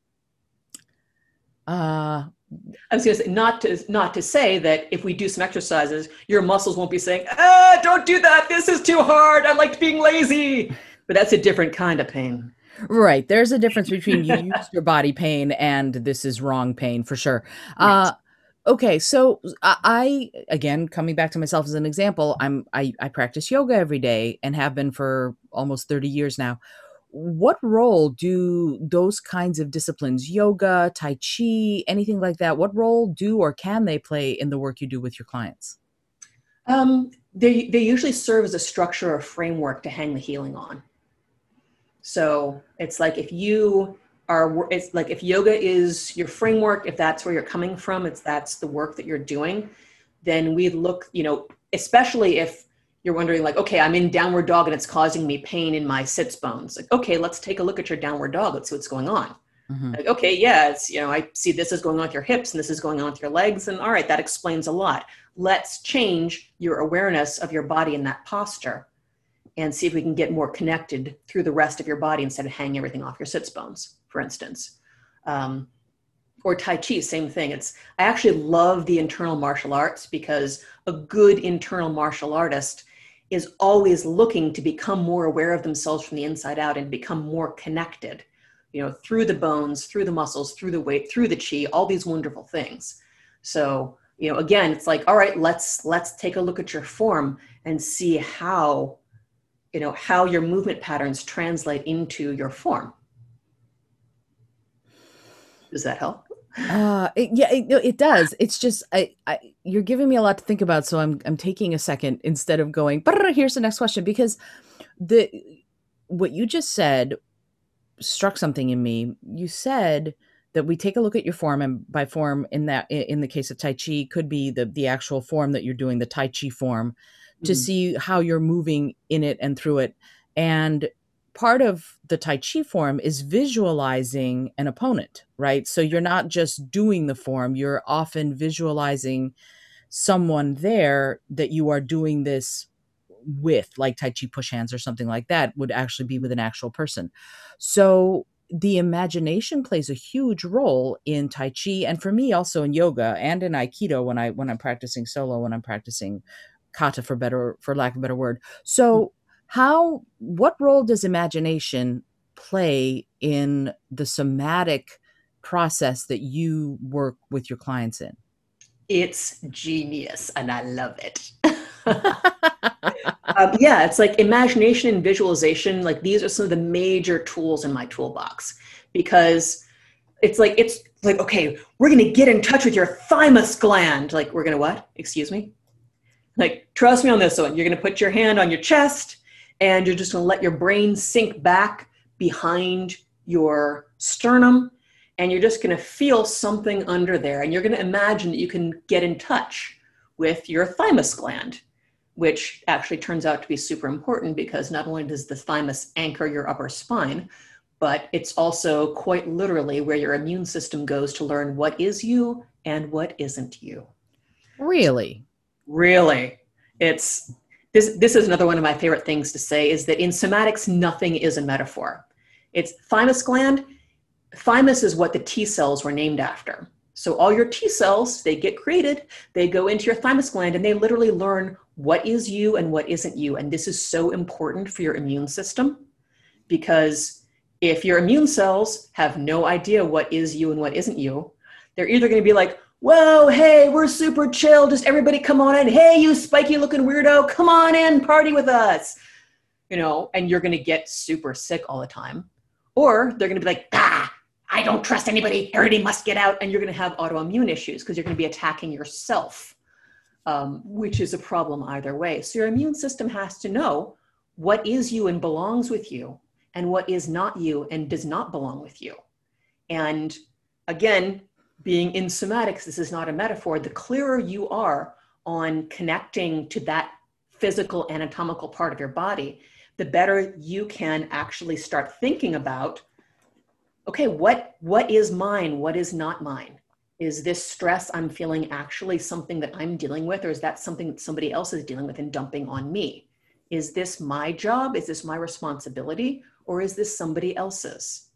Uh, I was going to say not to not to say that if we do some exercises, your muscles won't be saying, "Ah, don't do that. This is too hard. I liked being lazy." But that's a different kind of pain. right, there's a difference between you used your body pain and this is wrong pain for sure. Right. Uh, okay, so I I again, coming back to myself as an example, I'm I I practice yoga every day and have been for almost thirty years now. What role do those kinds of disciplines, yoga, tai chi, anything like that, what role do or can they play in the work you do with your clients? Um, they they usually serve as a structure or framework to hang the healing on. So it's like if you are, it's like if yoga is your framework, if that's where you're coming from, it's that's the work that you're doing, then we look, you know, especially if you're wondering like, okay, I'm in downward dog and it's causing me pain in my sits bones. Like, okay, let's take a look at your downward dog. Let's see what's going on. Mhm. Like, okay, yeah, it's, you know, I see this is going on with your hips and this is going on with your legs. And all right, that explains a lot. Let's change your awareness of your body in that posture and see if we can get more connected through the rest of your body instead of hanging everything off your sits bones, for instance. Um, or Tai Chi, same thing. It's I actually love the internal martial arts because a good internal martial artist is always looking to become more aware of themselves from the inside out and become more connected, you know, through the bones, through the muscles, through the weight, through the chi, all these wonderful things. So, you know, again, it's like, all right, let's let's take a look at your form and see how you know, how your movement patterns translate into your form. Does that help? Uh, it, yeah, it, no, it does. It's just I, I, you're giving me a lot to think about, so I'm I'm taking a second instead of going. But here's the next question because the what you just said struck something in me. You said that we take a look at your form, and by form in that in the case of Tai Chi could be the the actual form that you're doing, the Tai Chi form, to Mm-hmm. see how you're moving in it and through it. And part of the Tai Chi form is visualizing an opponent, right? So you're not just doing the form, you're often visualizing someone there that you are doing this with, like Tai Chi push hands or something like that would actually be with an actual person. So the imagination plays a huge role in Tai Chi and for me also in yoga and in Aikido when I when I'm practicing solo, when I'm practicing kata for better for lack of a better word. So How, what role does imagination play in the somatic process that you work with your clients in? It's genius and I love it. Um, yeah, it's like imagination and visualization. Like these are some of the major tools in my toolbox because it's like, it's like, okay, we're going to get in touch with your thymus gland. Like we're going to what? Excuse me? Like, trust me on this one. You're going to put your hand on your chest and you're just going to let your brain sink back behind your sternum. And you're just going to feel something under there. And you're going to imagine that you can get in touch with your thymus gland, which actually turns out to be super important because not only does the thymus anchor your upper spine, but it's also quite literally where your immune system goes to learn what is you and what isn't you. Really? Really. It's this this is another one of my favorite things to say is that in somatics, nothing is a metaphor. It's thymus gland. Thymus is what the T cells were named after. So all your T cells, they get created, they go into your thymus gland and they literally learn what is you and what isn't you. And this is so important for your immune system because if your immune cells have no idea what is you and what isn't you, they're either going to be like, whoa, hey, we're super chill. Just everybody come on in. Hey, you spiky looking weirdo, come on in, party with us. You know, and you're going to get super sick all the time. Or they're going to be like, ah, I don't trust anybody. Everybody must get out. And you're going to have autoimmune issues because you're going to be attacking yourself, um, which is a problem either way. So your immune system has to know what is you and belongs with you and what is not you and does not belong with you. And again, being in somatics, this is not a metaphor. The clearer you are on connecting to that physical anatomical part of your body, the better you can actually start thinking about, okay, what, what is mine? What is not mine? Is this stress I'm feeling actually something that I'm dealing with, or is that something that somebody else is dealing with and dumping on me? Is this my job? Is this my responsibility? Or is this somebody else's?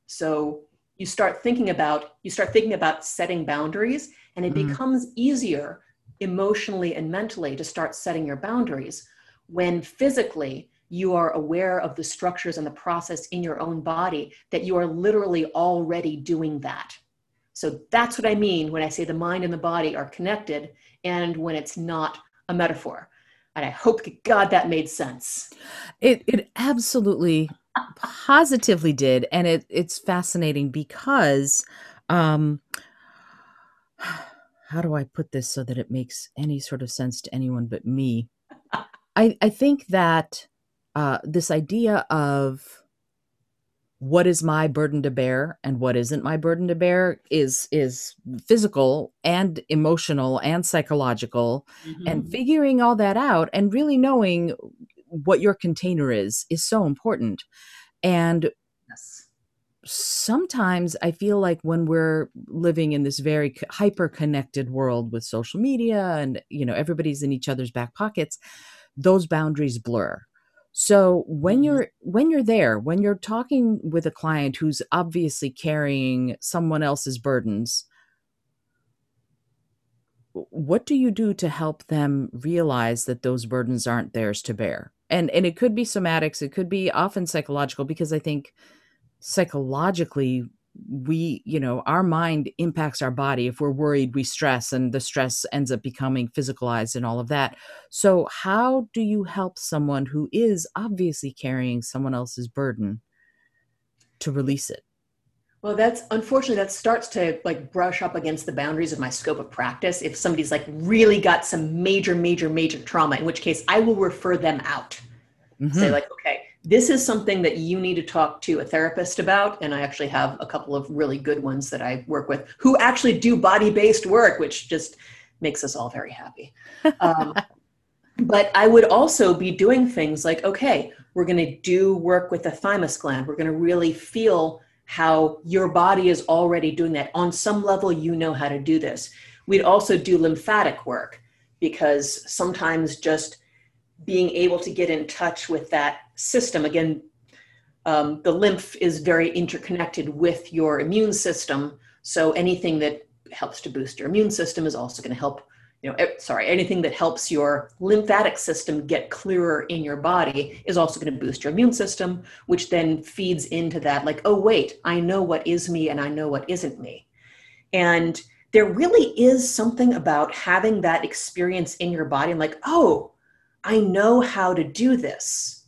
So you start thinking about, you start thinking about setting boundaries, and it mm. becomes easier emotionally and mentally to start setting your boundaries when physically you are aware of the structures and the process in your own body that you are literally already doing that. So that's what I mean when I say the mind and the body are connected and when it's not a metaphor. And I hope to God that made sense. It it absolutely positively did. And it it's fascinating because um, how do I put this so that it makes any sort of sense to anyone but me? I, I think that uh, this idea of what is my burden to bear and what isn't my burden to bear is is physical and emotional and psychological, mm-hmm. and figuring all that out and really knowing what your container is is so important. And yes. Sometimes I feel like when we're living in this very hyper connected world with social media and, you know, everybody's in each other's back pockets, those boundaries blur. So when you're when you're there, when you're talking with a client who's obviously carrying someone else's burdens, what do you do to help them realize that those burdens aren't theirs to bear? And and it could be somatics, it could be often psychological, because I think psychologically we, you know, our mind impacts our body. If we're worried, we stress, and the stress ends up becoming physicalized and all of that. So how do you help someone who is obviously carrying someone else's burden to release it? Well, that's unfortunately, that starts to like brush up against the boundaries of my scope of practice. If somebody's like really got some major, major, major trauma, in which case I will refer them out. Mm-hmm. Say like, okay, this is something that you need to talk to a therapist about. And I actually have a couple of really good ones that I work with who actually do body-based work, which just makes us all very happy. Um, but I would also be doing things like, okay, we're going to do work with the thymus gland. We're going to really feel how your body is already doing that. On some level, you know how to do this. We'd also do lymphatic work, because sometimes just being able to get in touch with that system, again, um, the lymph is very interconnected with your immune system. So anything that helps to boost your immune system is also going to help you know, sorry, anything that helps your lymphatic system get clearer in your body is also going to boost your immune system, which then feeds into that, like, oh, wait, I know what is me and I know what isn't me. And there really is something about having that experience in your body and like, oh, I know how to do this.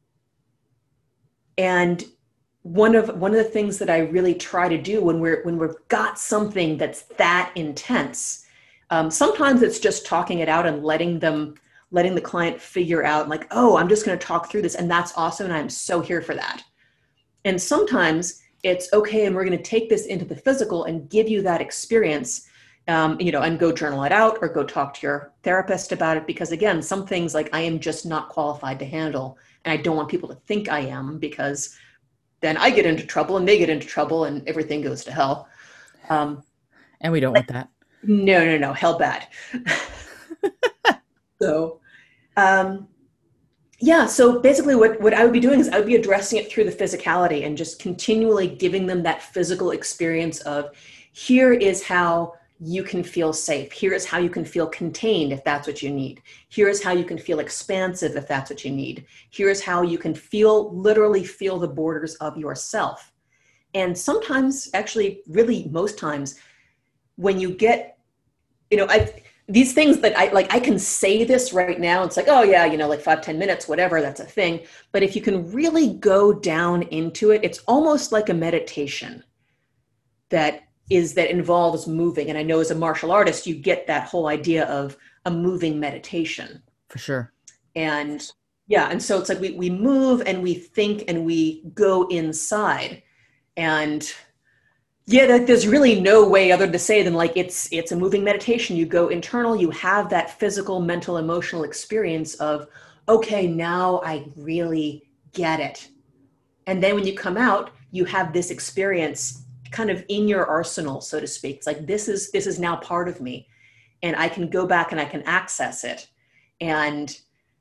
And one of one of the things that I really try to do when we're when we've got something that's that intense, um, sometimes it's just talking it out and letting them letting the client figure out like, oh, I'm just going to talk through this, and that's awesome, and I'm so here for that. And sometimes it's okay, and we're going to take this into the physical and give you that experience, um, you know, and go journal it out or go talk to your therapist about it. Because again, some things like I am just not qualified to handle, and I don't want people to think I am, because then I get into trouble and they get into trouble and everything goes to hell. Um, and we don't like, want that. No, no, no, hell bad. so, um, yeah, so basically what, what I would be doing is I would be addressing it through the physicality and just continually giving them that physical experience of, here is how you can feel safe. Here is how you can feel contained if that's what you need. Here is how you can feel expansive if that's what you need. Here is how you can feel, literally feel the borders of yourself. And sometimes, actually, really most times, when you get, you know, I these things that I like, I can say this right now. It's like, oh yeah, you know, like five, ten minutes, whatever, that's a thing. But if you can really go down into it, it's almost like a meditation that is that involves moving. And I know as a martial artist, you get that whole idea of a moving meditation. For sure. And yeah, and so it's like we we move and we think and we go inside. And yeah, like there's really no way other to say than like it's it's a moving meditation. You go internal, you have that physical, mental, emotional experience of, okay, now I really get it. And then when you come out, you have this experience kind of in your arsenal, so to speak. It's like, this is, this is now part of me, and I can go back and I can access it. And,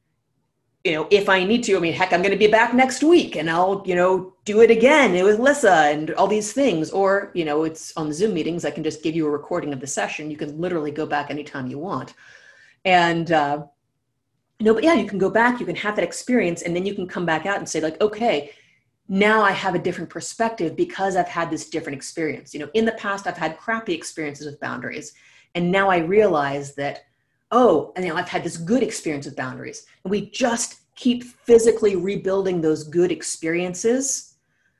you know, if I need to, I mean, heck, I'm going to be back next week and I'll, you know, do it again with Lissa and all these things. Or, you know, it's on Zoom meetings. I can just give you a recording of the session. You can literally go back anytime you want. And, uh, no, but yeah, you can go back, you can have that experience, and then you can come back out and say like, okay, now I have a different perspective because I've had this different experience. You know, in the past, I've had crappy experiences with boundaries. And now I realize that, oh, and you know, I've had this good experience with boundaries. And we just keep physically rebuilding those good experiences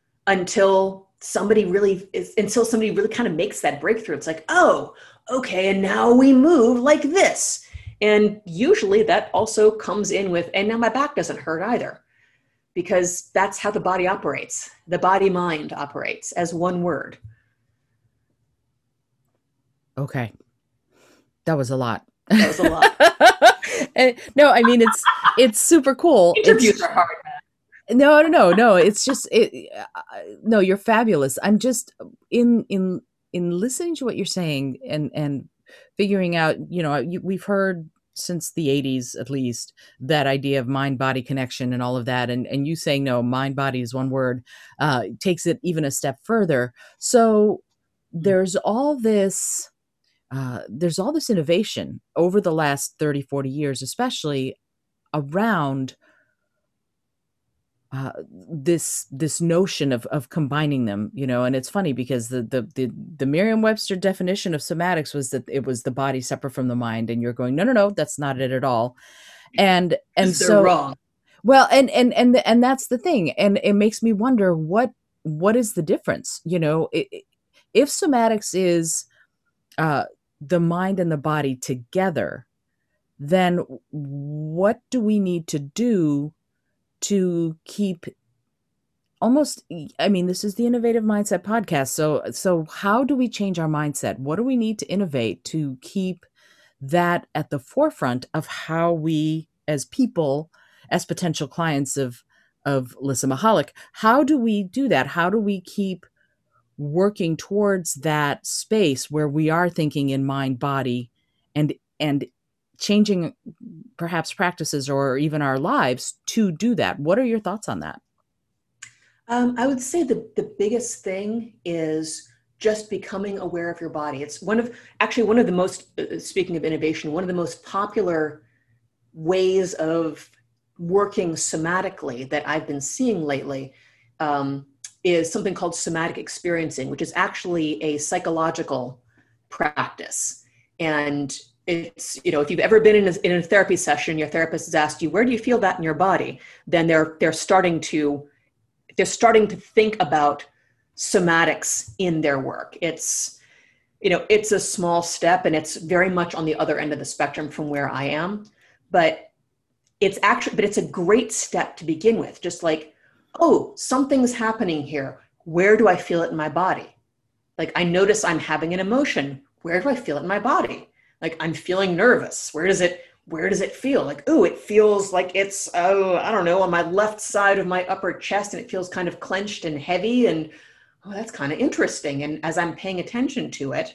until somebody really is, until somebody really kind of makes that breakthrough. It's like, oh, okay. And now we move like this. And usually that also comes in with, and now my back doesn't hurt either. Because that's how the body operates. The body-mind operates as one word. Okay. That was a lot. That was a lot. No, I mean, it's it's super cool. Interviews it's, are hard. No, no, no, no. It's just, it, uh, no, you're fabulous. I'm just, in in in listening to what you're saying and, and figuring out, you know, you, we've heard since the eighties, at least, that idea of mind-body connection and all of that. And, and you saying, no, mind-body is one word, uh, takes it even a step further. So there's all this, uh, there's all this innovation over the last thirty, forty years, especially around uh, this this notion of of combining them, you know. And it's funny because the the the, the Merriam-Webster definition of somatics was that it was the body separate from the mind, and you're going, no, no, no, that's not it at all. And and They're so wrong. Well, and and and and that's the thing, and it makes me wonder what what is the difference, you know, it, if somatics is uh, the mind and the body together, then what do we need to do to keep almost, I mean, this is the Innovative Mindset podcast. So, so how do we change our mindset? What do we need to innovate to keep that at the forefront of how we, as people, as potential clients of, of Lissa Mihalich, how do we do that? How do we keep working towards that space where we are thinking in mind, body, and, and changing perhaps practices or even our lives to do that? What are your thoughts on that? Um, I would say the, the biggest thing is just becoming aware of your body. It's one of, actually one of the most, uh, speaking of innovation, one of the most popular ways of working somatically that I've been seeing lately um, is something called somatic experiencing, which is actually a psychological practice. And it's, you know, if you've ever been in a, in a therapy session, your therapist has asked you, where do you feel that in your body? Then they're, they're starting to, they're starting to think about somatics in their work. It's, you know, it's a small step, and it's very much on the other end of the spectrum from where I am, but it's actually, but it's a great step to begin with. Just like, oh, something's happening here. Where do I feel it in my body? Like, I notice I'm having an emotion. Where do I feel it in my body? Like, I'm feeling nervous. Where does it, where does it feel? Like, oh, it feels like it's, oh, I don't know, on my left side of my upper chest, and it feels kind of clenched and heavy, and oh, that's kind of interesting. And as I'm paying attention to it,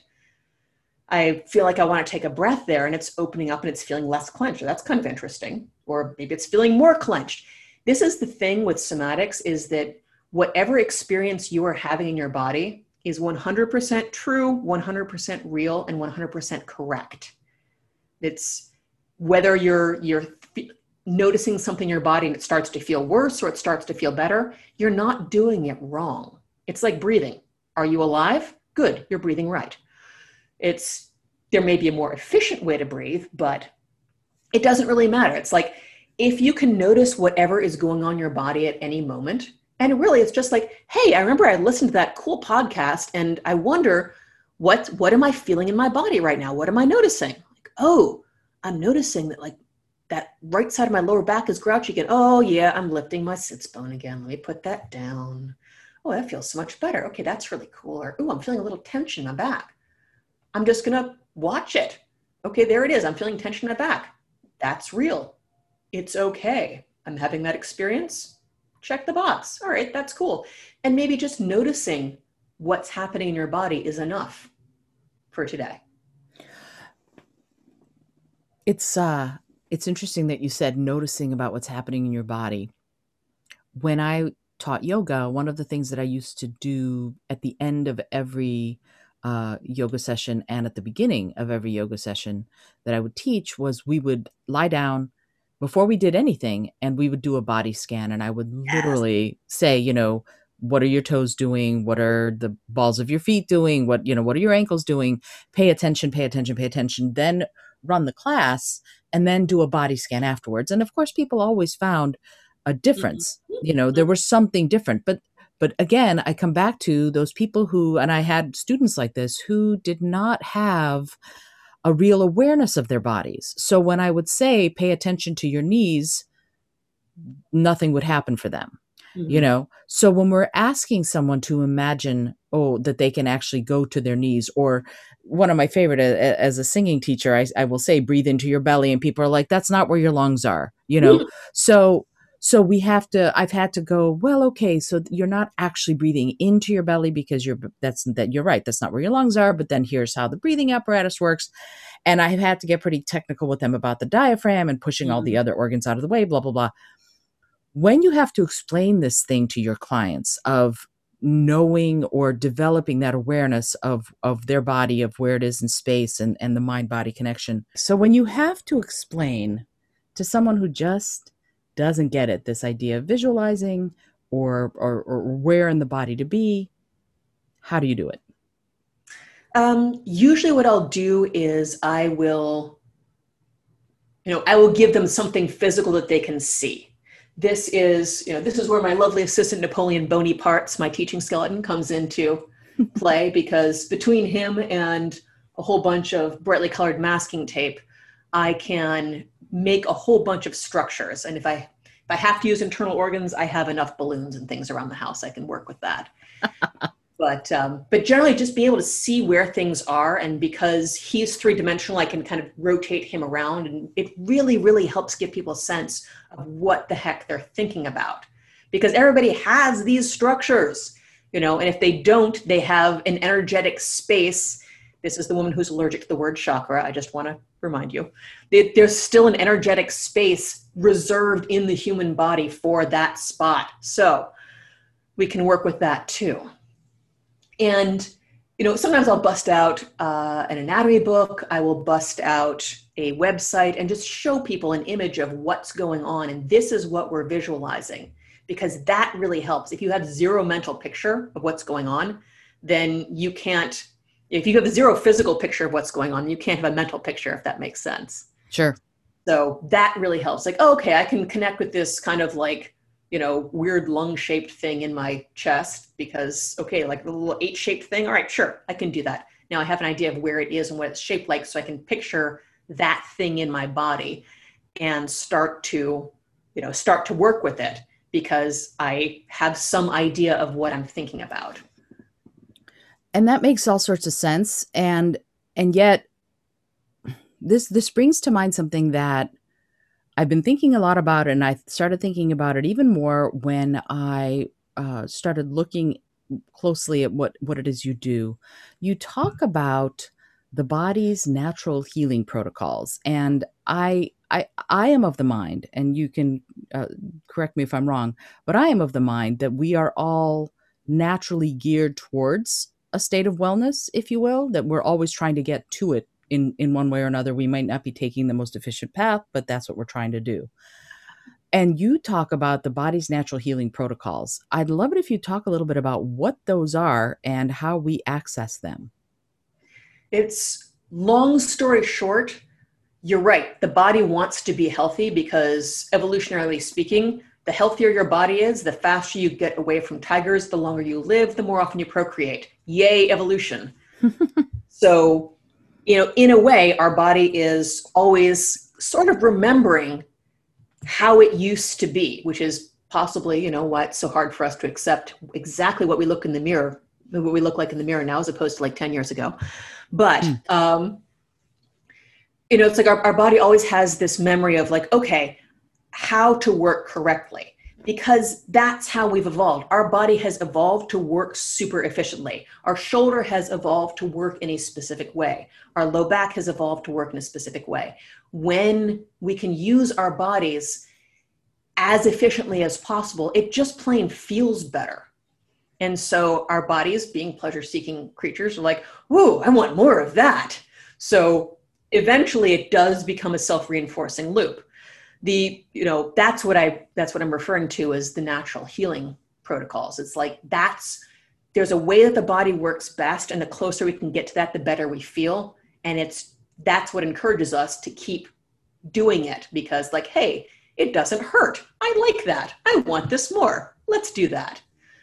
I feel like I want to take a breath there, and it's opening up and it's feeling less clenched. That's kind of interesting. Or maybe it's feeling more clenched. This is the thing with somatics, is that whatever experience you are having in your body is one hundred percent true, one hundred percent real, and one hundred percent correct. It's whether you're, you're noticing something in your body and it starts to feel worse or it starts to feel better, you're not doing it wrong. It's like breathing. Are you alive? Good, you're breathing right. It's, there may be a more efficient way to breathe, but it doesn't really matter. It's like, if you can notice whatever is going on in your body at any moment, and really it's just like, hey, I remember I listened to that cool podcast and I wonder, what, what am I feeling in my body right now? What am I noticing? Like, oh, I'm noticing that like that right side of my lower back is grouchy again. Oh yeah, I'm lifting my sits bone again. Let me put that down. Oh, that feels so much better. Okay, that's really cool. Or, oh, I'm feeling a little tension in my back. I'm just going to watch it. Okay, there it is. I'm feeling tension in my back. That's real. It's okay. I'm having that experience. Check the box. All right, that's cool. And maybe just noticing what's happening in your body is enough for today. It's uh it's interesting that you said noticing about what's happening in your body. When I taught yoga, one of the things that I used to do at the end of every uh, yoga session and at the beginning of every yoga session that I would teach was we would lie down before we did anything and we would do a body scan. And I would Yes. literally say, you know, what are your toes doing? What are the balls of your feet doing? What, you know, what are your ankles doing? Pay attention, pay attention, pay attention, then run the class and then do a body scan afterwards. And of course, people always found a difference. Mm-hmm. You know, there was something different, but But again, I come back to those people who, and I had students like this, who did not have a real awareness of their bodies. So when I would say, pay attention to your knees, nothing would happen for them, mm-hmm. you know? So when we're asking someone to imagine, oh, that they can actually go to their knees, or one of my favorite as a singing teacher, I, I will say, breathe into your belly. And people are like, that's not where your lungs are, you know? Mm-hmm. So So we have to, I've had to go, well, okay, so you're not actually breathing into your belly because you're, that's, that you're right. That's not where your lungs are, but then here's how the breathing apparatus works. And I've had to get pretty technical with them about the diaphragm and pushing mm-hmm. all the other organs out of the way, blah, blah, blah. When you have to explain this thing to your clients of knowing or developing that awareness of, of their body, of where it is in space and, and the mind-body connection. So when you have to explain to someone who just doesn't get it, this idea of visualizing or, or or where in the body to be, how do you do it? Um, usually what I'll do is I will, you know, I will give them something physical that they can see. This is, you know, this is where my lovely assistant Napoleon Bonaparte's, my teaching skeleton, comes into play, because between him and a whole bunch of brightly colored masking tape, I can make a whole bunch of structures. And if I if I have to use internal organs, I have enough balloons and things around the house. I can work with that. but um, but generally just be able to see where things are. And because he's three-dimensional, I can kind of rotate him around. And it really, really helps give people a sense of what the heck they're thinking about. Because everybody has these structures, you know, and if they don't, they have an energetic space. This is the woman who's allergic to the word chakra. I just want to remind you. There's still an energetic space reserved in the human body for that spot. So we can work with that too. And you know, sometimes I'll bust out uh, an anatomy book. I will bust out a website and just show people an image of what's going on. And this is what we're visualizing, because that really helps. If you have zero mental picture of what's going on, then you can't, if you have a zero physical picture of what's going on, you can't have a mental picture, if that makes sense. Sure. So that really helps. Like, oh, okay, I can connect with this kind of like, you know, weird lung-shaped thing in my chest because, okay, like the little H-shaped thing. All right, sure, I can do that. Now I have an idea of where it is and what it's shaped like, so I can picture that thing in my body and start to, you know, start to work with it because I have some idea of what I'm thinking about. And that makes all sorts of sense. And, and yet this, this brings to mind something that I've been thinking a lot about, and I started thinking about it even more when I uh, started looking closely at what, what it is you do. You talk about the body's natural healing protocols. And I, I, I am of the mind, and you can uh, correct me if I'm wrong, but I am of the mind that we are all naturally geared towards a state of wellness, if you will, that we're always trying to get to it in, in one way or another. We might not be taking the most efficient path, but that's what we're trying to do. And you talk about the body's natural healing protocols. I'd love it if you talk a little bit about what those are and how we access them. It's long story short, you're right. The body wants to be healthy because evolutionarily speaking, the healthier your body is, the faster you get away from tigers, the longer you live, the more often you procreate. Yay, evolution. So, you know, in a way, our body is always sort of remembering how it used to be, which is possibly, you know, why it's so hard for us to accept exactly what we look in the mirror, what we look like in the mirror now, as opposed to like ten years ago. But, mm. um, you know, it's like our, our body always has this memory of like, okay, how to work correctly, because that's how we've evolved. Our body has evolved to work super efficiently. Our shoulder has evolved to work in a specific way. Our low back has evolved to work in a specific way. When we can use our bodies as efficiently as possible, it just plain feels better. And so our bodies, being pleasure-seeking creatures, are like, whoa, I want more of that. So eventually it does become a self-reinforcing loop. The, you know, that's what I, that's what I'm referring to as the natural healing protocols. It's like, that's, there's a way that the body works best, and the closer we can get to that, the better we feel. And it's, that's what encourages us to keep doing it, because like, hey, it doesn't hurt. I like that. I want this more. Let's do that.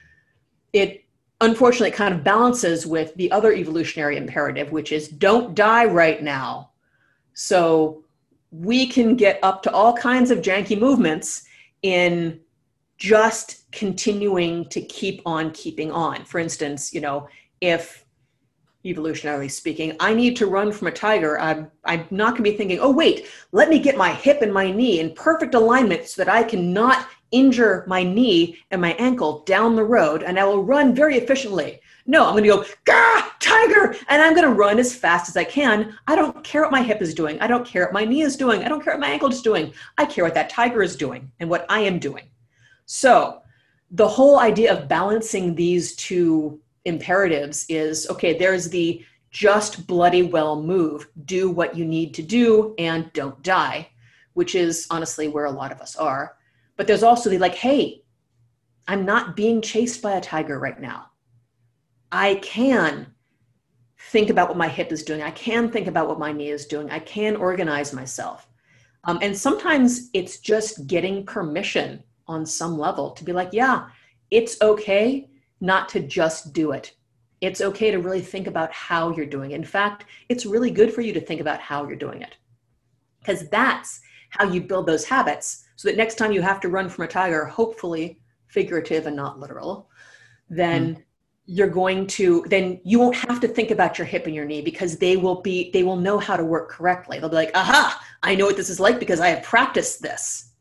It unfortunately kind of balances with the other evolutionary imperative, which is don't die right now. So we can get up to all kinds of janky movements in just continuing to keep on keeping on. For instance, you know, if evolutionarily speaking, I need to run from a tiger, I'm, I'm not going to be thinking, oh, wait, let me get my hip and my knee in perfect alignment so that I cannot injure my knee and my ankle down the road, and I will run very efficiently. No, I'm going to go, gah, tiger, and I'm going to run as fast as I can. I don't care what my hip is doing. I don't care what my knee is doing. I don't care what my ankle is doing. I care what that tiger is doing and what I am doing. So the whole idea of balancing these two imperatives is, okay, there's the just bloody well move, do what you need to do and don't die, which is honestly where a lot of us are. But there's also the like, hey, I'm not being chased by a tiger right now. I can think about what my hip is doing. I can think about what my knee is doing. I can organize myself. Um, and sometimes it's just getting permission on some level to be like, yeah, it's okay not to just do it. It's okay to really think about how you're doing it. In fact, it's really good for you to think about how you're doing it, because that's how you build those habits, so that next time you have to run from a tiger, hopefully figurative and not literal, then mm. you're going to, then you won't have to think about your hip and your knee, because they will be, they will know how to work correctly. They'll be like, aha, I know what this is like because I have practiced this.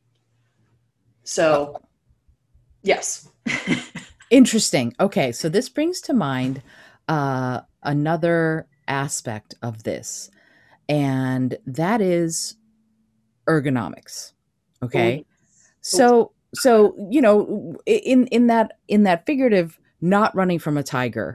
So yes. Interesting. Okay. So this brings to mind uh, another aspect of this, and that is ergonomics. Okay. Ooh. So, so, you know, in, in that, in that figurative, not running from a tiger,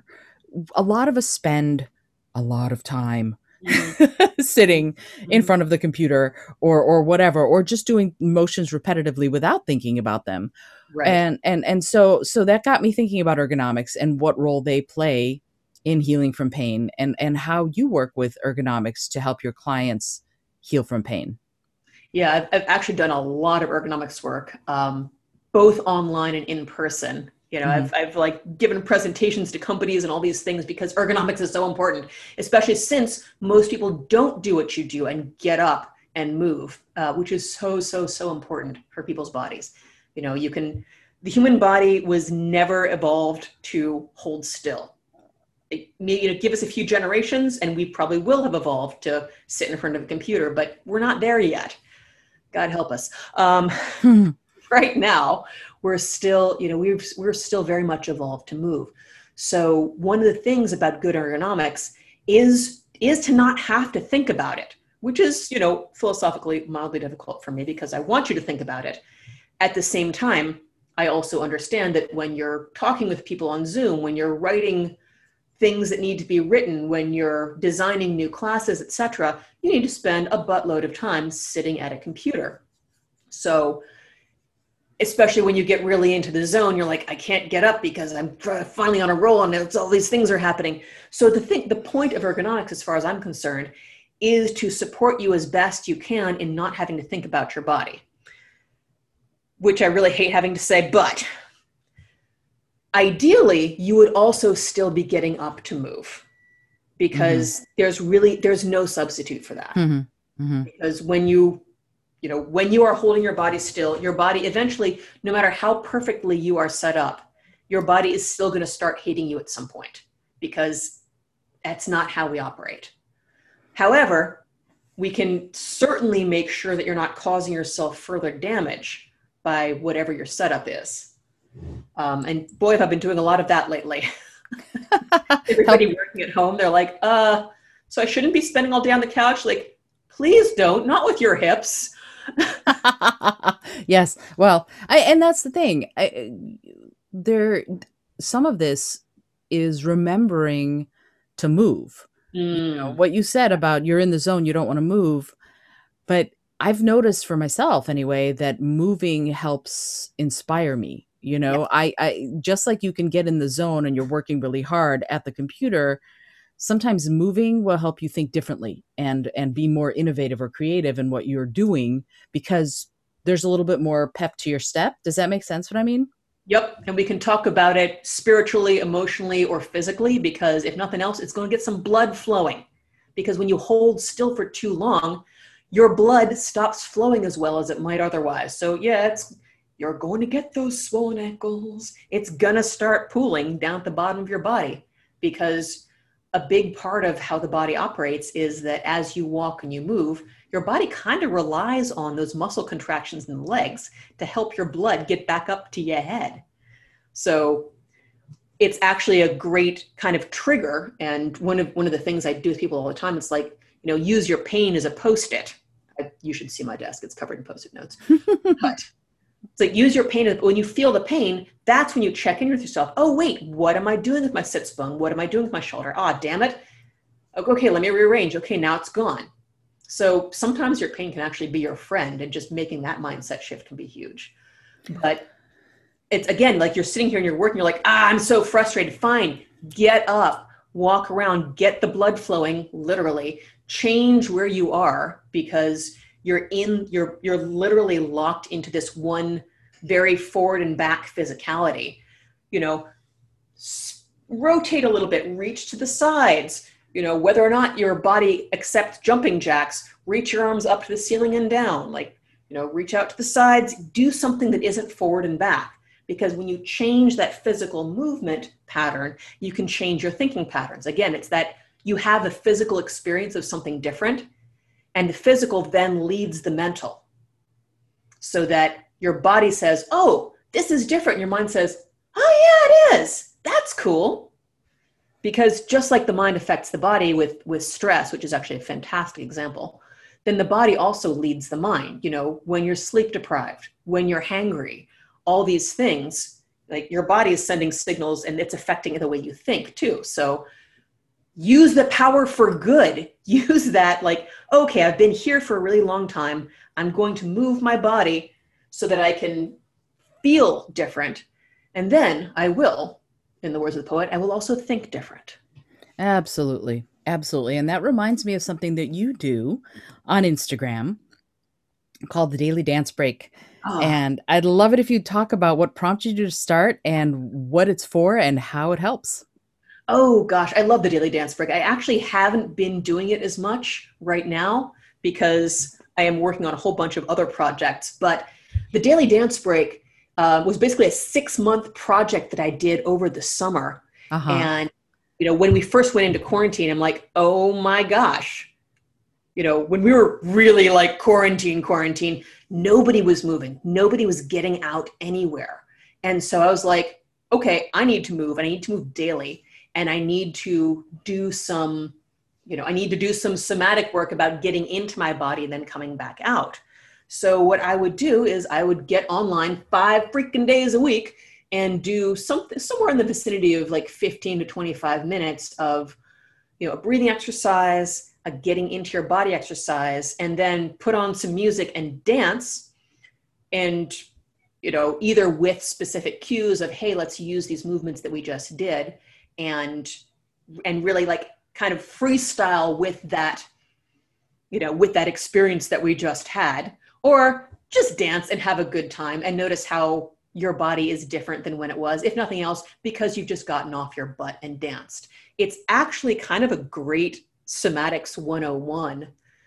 a lot of us spend a lot of time Mm-hmm. sitting in Mm-hmm. front of the computer or or whatever, or just doing motions repetitively without thinking about them. Right. And and and so so that got me thinking about ergonomics and what role they play in healing from pain, and and how you work with ergonomics to help your clients heal from pain. Yeah, I've, I've actually done a lot of ergonomics work, um, both online and in person. You know, Mhm. I've, I've like given presentations to companies and all these things because ergonomics is so important, especially since most people don't do what you do and get up and move, uh, which is so, so, so important for people's bodies. You know, you can, the human body was never evolved to hold still. It, maybe, you know, give us a few generations and we probably will have evolved to sit in front of a computer, but we're not there yet. God help us. Um, right now, we're still, you know, we're, we're still very much evolved to move. So one of the things about good ergonomics is, is to not have to think about it, which is, you know, philosophically mildly difficult for me because I want you to think about it. At the same time, I also understand that when you're talking with people on Zoom, when you're writing things that need to be written, when you're designing new classes, et cetera, you need to spend a buttload of time sitting at a computer. So especially when you get really into the zone, you're like, I can't get up because I'm finally on a roll and it's, all these things are happening. So the thing, the point of ergonomics, as far as I'm concerned, is to support you as best you can in not having to think about your body, which I really hate having to say, but ideally, you would also still be getting up to move because mm-hmm. there's really, there's no substitute for that. Mm-hmm. Mm-hmm. Because when you, you know, when you are holding your body still, your body eventually, no matter how perfectly you are set up, your body is still going to start hating you at some point because that's not how we operate. However, we can certainly make sure that you're not causing yourself further damage by whatever your setup is. Um, and boy, have I been doing a lot of that lately. Everybody working at home, they're like, uh, so I shouldn't be spending all day on the couch? Like, please don't, not with your hips. Yes. Well, I, and that's the thing. I, there, some of this is remembering to move. Mm. You know, what you said about you're in the zone, you don't want to move. But I've noticed for myself anyway, that moving helps inspire me. You know, yeah. I, I, just like you can get in the zone and you're working really hard at the computer, sometimes moving will help you think differently and, and be more innovative or creative in what you're doing because there's a little bit more pep to your step. Does that make sense what I mean? Yep. And we can talk about it spiritually, emotionally, or physically, because if nothing else, it's going to get some blood flowing. Because when you hold still for too long, your blood stops flowing as well as it might otherwise. So yeah, it's, you're going to get those swollen ankles. It's going to start pooling down at the bottom of your body because a big part of how the body operates is that as you walk and you move, your body kind of relies on those muscle contractions in the legs to help your blood get back up to your head. So it's actually a great kind of trigger. And one of one of the things I do with people all the time, it's like, you know, use your pain as a Post-it. I, you should see my desk. It's covered in Post-it notes. But it's like, use your pain. When you feel the pain, that's when you check in with yourself. Oh, wait, what am I doing with my sits bone? What am I doing with my shoulder? Ah, oh, damn it. Okay, let me rearrange. Okay, now it's gone. So sometimes your pain can actually be your friend, and just making that mindset shift can be huge. But it's, again, like you're sitting here and you're working, you're like, ah, I'm so frustrated. Fine, get up, walk around, get the blood flowing, literally, change where you are because you're in, you're, you're literally locked into this one very forward and back physicality. You know, s- rotate a little bit, reach to the sides. You know, whether or not your body accepts jumping jacks, reach your arms up to the ceiling and down, like, you know, reach out to the sides, do something that isn't forward and back. Because when you change that physical movement pattern, you can change your thinking patterns. Again, it's that you have a physical experience of something different, and the physical then leads the mental. So that your body says, oh, this is different. Your mind says, oh yeah, it is. That's cool. Because just like the mind affects the body with, with stress, which is actually a fantastic example, then the body also leads the mind. You know, when you're sleep deprived, when you're hangry, all these things, like your body is sending signals and it's affecting the way you think too. So use the power for good. Use that like, okay, I've been here for a really long time. I'm going to move my body so that I can feel different. And then I will, in the words of the poet, I will also think different. Absolutely. Absolutely. And that reminds me of something that you do on Instagram called the Daily Dance Break. Oh. And I'd love it if you'd talk about what prompted you to start and what it's for and how it helps. Oh gosh, I love the Daily Dance Break. I actually haven't been doing it as much right now because I am working on a whole bunch of other projects. But the Daily Dance Break uh, was basically a six-month project that I did over the summer. Uh-huh. And, you know, when we first went into quarantine, I'm like, oh my gosh. You know, when we were really like quarantine, quarantine, nobody was moving. Nobody was getting out anywhere. And so I was like, okay, I need to move and I need to move daily. And I need to do some, you know, I need to do some somatic work about getting into my body and then coming back out. So what I would do is I would get online five freaking days a week and do something somewhere in the vicinity of like fifteen to twenty-five minutes of, you know, a breathing exercise, a getting into your body exercise, and then put on some music and dance. And, you know, either with specific cues of, hey, let's use these movements that we just did. And, and really like kind of freestyle with that, you know, with that experience that we just had, or just dance and have a good time and notice how your body is different than when it was, if nothing else, because you've just gotten off your butt and danced. It's actually kind of a great somatics one oh one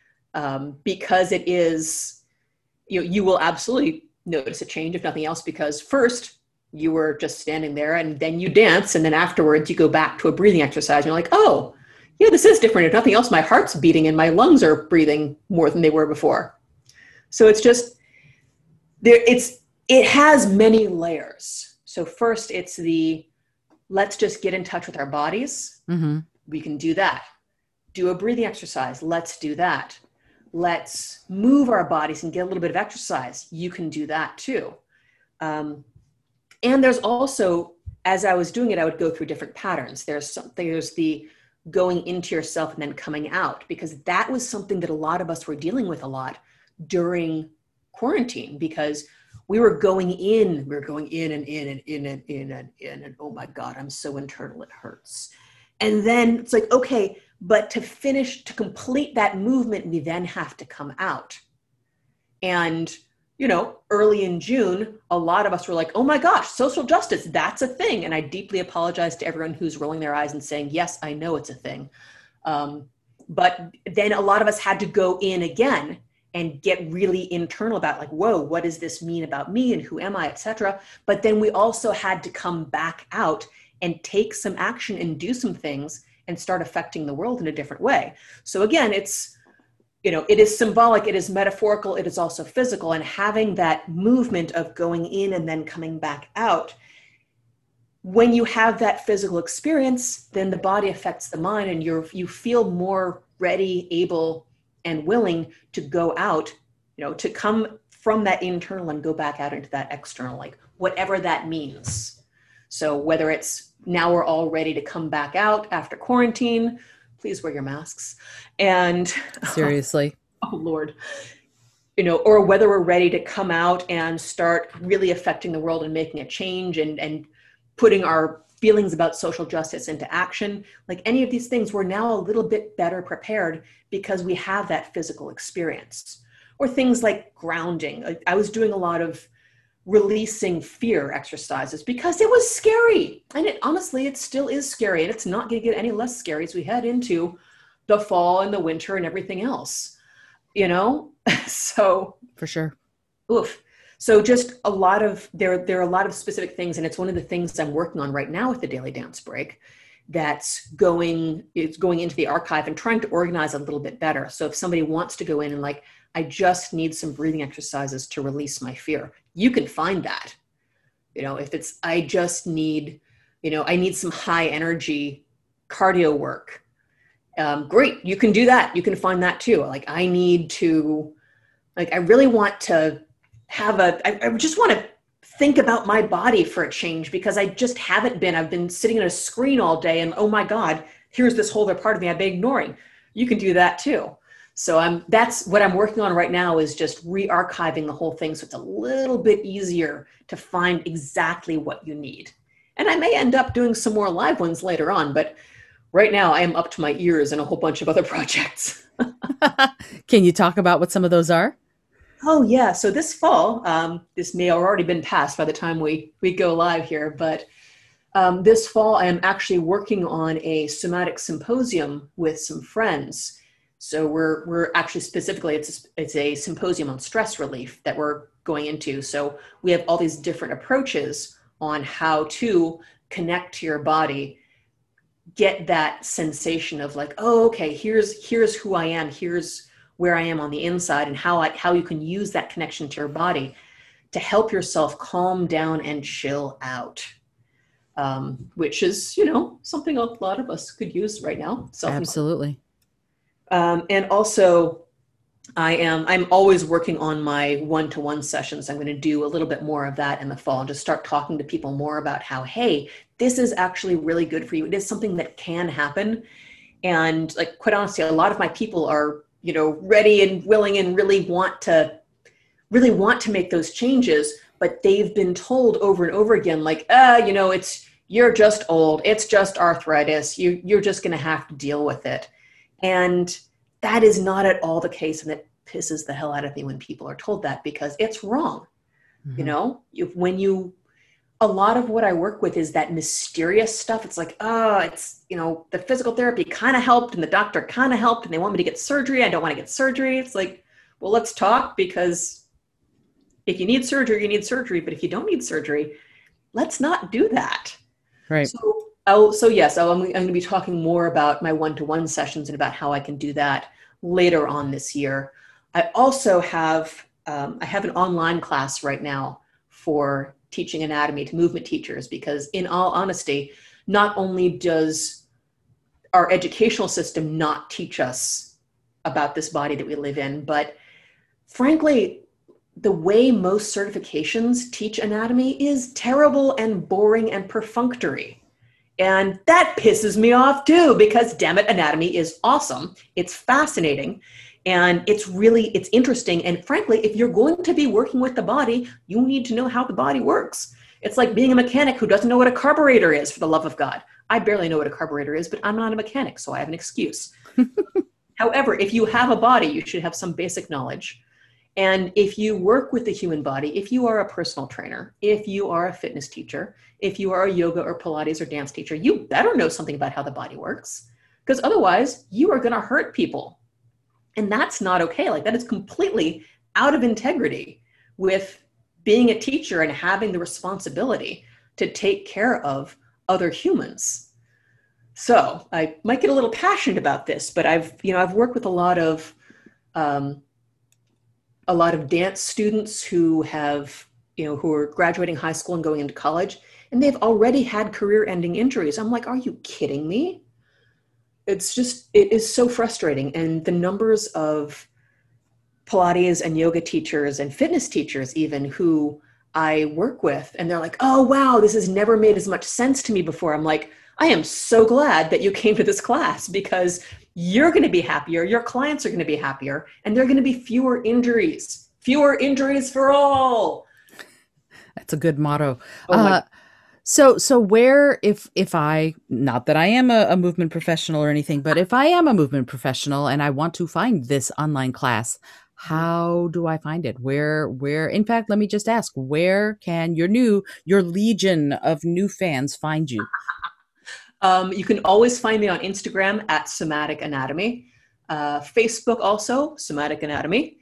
um, because it is, you know, you will absolutely notice a change, if nothing else, because first, you were just standing there and then you dance. And then afterwards you go back to a breathing exercise. And you're like, oh, yeah, this is different. If nothing else, my heart's beating and my lungs are breathing more than they were before. So it's just, there. It's it has many layers. So first it's the, let's just get in touch with our bodies. Mm-hmm. We can do that. Do a breathing exercise. Let's do that. Let's move our bodies and get a little bit of exercise. You can do that too. Um, And there's also, as I was doing it, I would go through different patterns. There's something, there's the going into yourself and then coming out, because that was something that a lot of us were dealing with a lot during quarantine, because we were going in, we were going in and in and in and in and in, and oh my God, I'm so internal, it hurts. And then it's like, okay, but to finish, to complete that movement, we then have to come out. And you know, early in June, a lot of us were like, oh my gosh, social justice, that's a thing. And I deeply apologize to everyone who's rolling their eyes and saying, yes, I know it's a thing. Um, but then a lot of us had to go in again and get really internal about like, whoa, what does this mean about me and who am I, et cetera. But then we also had to come back out and take some action and do some things and start affecting the world in a different way. So again, it's, you know, it is symbolic, it is metaphorical, it is also physical. And having that movement of going in and then coming back out, when you have that physical experience, then the body affects the mind and you're, you feel more ready, able, and willing to go out, you know, to come from that internal and go back out into that external, like whatever that means. So whether it's now we're all ready to come back out after quarantine, please wear your masks. And seriously, oh Lord, you know, or whether we're ready to come out and start really affecting the world and making a change and, and putting our feelings about social justice into action, like any of these things, we're now a little bit better prepared because we have that physical experience. Or things like grounding. I, I was doing a lot of releasing fear exercises because it was scary. And it honestly, it still is scary. And it's not going to get any less scary as we head into the fall and the winter and everything else, you know? So for sure. Oof. So just a lot of, there, there are a lot of specific things. And it's one of the things I'm working on right now with the Daily Dance Break that's going, it's going into the archive and trying to organize a little bit better. So if somebody wants to go in and like, I just need some breathing exercises to release my fear, you can find that. You know, if it's, I just need, you know, I need some high energy cardio work. Um, great. You can do that. You can find that too. Like I need to, like, I really want to have a, I, I just want to think about my body for a change because I just haven't been. I've been sitting at a screen all day and, oh my God, here's this whole other part of me I've been ignoring. You can do that too. So I'm, that's what I'm working on right now, is just re-archiving the whole thing so it's a little bit easier to find exactly what you need. And I may end up doing some more live ones later on, but right now I am up to my ears in a whole bunch of other projects. Can you talk about what some of those are? Oh yeah, so this fall, um, this may have already been passed by the time we, we go live here, but um, this fall I am actually working on a somatic symposium with some friends. So we're we're actually specifically, it's a, it's a symposium on stress relief that we're going into. So we have all these different approaches on how to connect to your body, get that sensation of like, oh, okay, here's here's who I am, here's where I am on the inside, and how I how you can use that connection to your body to help yourself calm down and chill out. Um, which is, you know, something a lot of us could use right now. Absolutely. Um, and also, I am, I'm always working on my one-to-one sessions. I'm going to do a little bit more of that in the fall and just start talking to people more about how, hey, this is actually really good for you. It is something that can happen. And like, quite honestly, a lot of my people are, you know, ready and willing and really want to, really want to make those changes, but they've been told over and over again, like, uh, you know, it's, you're just old. It's just arthritis. You, you're just going to have to deal with it. And that is not at all the case. And it pisses the hell out of me when people are told that, because it's wrong. Mm-hmm. You know, you, when you, a lot of what I work with is that mysterious stuff. It's like, oh, it's, you know, the physical therapy kind of helped and the doctor kind of helped and they want me to get surgery. I don't want to get surgery. It's like, well, let's talk, because if you need surgery, you need surgery. But if you don't need surgery, let's not do that. Right. So Oh, so yes, I'm, I'm going to be talking more about my one-to-one sessions and about how I can do that later on this year. I also have, um, I have an online class right now for teaching anatomy to movement teachers, because in all honesty, not only does our educational system not teach us about this body that we live in, but frankly, the way most certifications teach anatomy is terrible and boring and perfunctory. And that pisses me off too, because damn it, anatomy is awesome. It's fascinating. And it's really, it's interesting. And frankly, if you're going to be working with the body, you need to know how the body works. It's like being a mechanic who doesn't know what a carburetor is, for the love of God. I barely know what a carburetor is, but I'm not a mechanic, so I have an excuse. However, if you have a body, you should have some basic knowledge. And if you work with the human body, if you are a personal trainer, if you are a fitness teacher, if you are a yoga or Pilates or dance teacher, you better know something about how the body works, because otherwise you are going to hurt people. And that's not okay. Like, that is completely out of integrity with being a teacher and having the responsibility to take care of other humans. So I might get a little passionate about this, but I've, you know, I've worked with a lot of, um, a lot of dance students who have, you know, who are graduating high school and going into college, and they've already had career-ending injuries. I'm like, are you kidding me? It's just, it is so frustrating. And the numbers of Pilates and yoga teachers and fitness teachers even who I work with, and they're like, oh, wow, this has never made as much sense to me before. I'm like, I am so glad that you came to this class, because you're going to be happier, your clients are going to be happier, and there are going to be fewer injuries, fewer injuries for all. That's a good motto. Oh uh, so, so where, if, if I, not that I am a, a movement professional or anything, but if I am a movement professional and I want to find this online class, how do I find it? Where, where, in fact, let me just ask, where can your new, your legion of new fans find you? Um, you can always find me on Instagram at Somatic Anatomy, uh, Facebook also, Somatic Anatomy.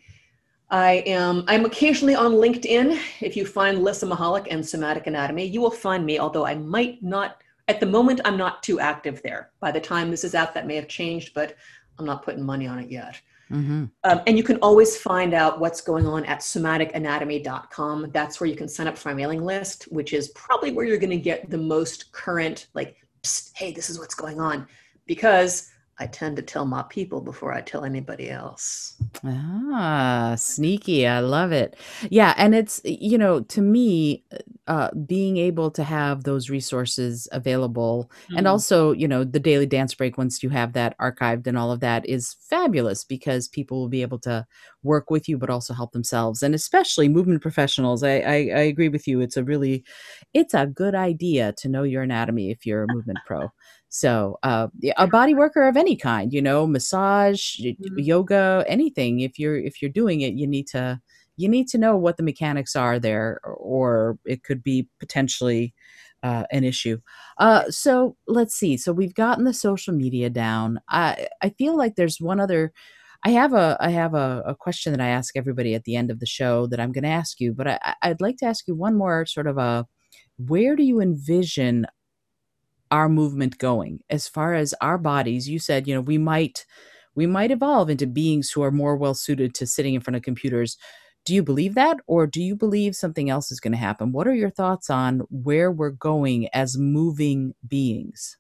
I am, I'm occasionally on LinkedIn. If you find Lissa Mahalik and Somatic Anatomy, you will find me, although I might not, at the moment, I'm not too active there. By the time this is out, that may have changed, but I'm not putting money on it yet. Mm-hmm. Um, and you can always find out what's going on at somatic anatomy dot com. That's where you can sign up for my mailing list, which is probably where you're going to get the most current, like, psst, hey, this is what's going on, because I tend to tell my people before I tell anybody else. Ah, sneaky. I love it. Yeah, and it's, you know, to me, uh, being able to have those resources available and Mm. also, you know, the daily dance break, once you have that archived and all of that is fabulous because people will be able to work with you, but also help themselves. And especially movement professionals. I, I, I agree with you. It's a really, it's a good idea to know your anatomy if you're a movement pro. So, uh, yeah, a body worker of any kind, you know, massage, y- Mm. yoga, anything. If you're if you're doing it, you need to you need to know what the mechanics are there, or it could be potentially uh, an issue. Uh, so let's see. So we've gotten the social media down. I I feel like there's one other. I have a I have a, a question that I ask everybody at the end of the show that I'm going to ask you, but I, I- I'd like to ask you one more sort of a where do you envision our movement going as far as our bodies? You said, you know, we might we might evolve into beings who are more well suited to sitting in front of computers. Do you believe that, or do you believe something else is going to happen? What are your thoughts on where we're going as moving beings?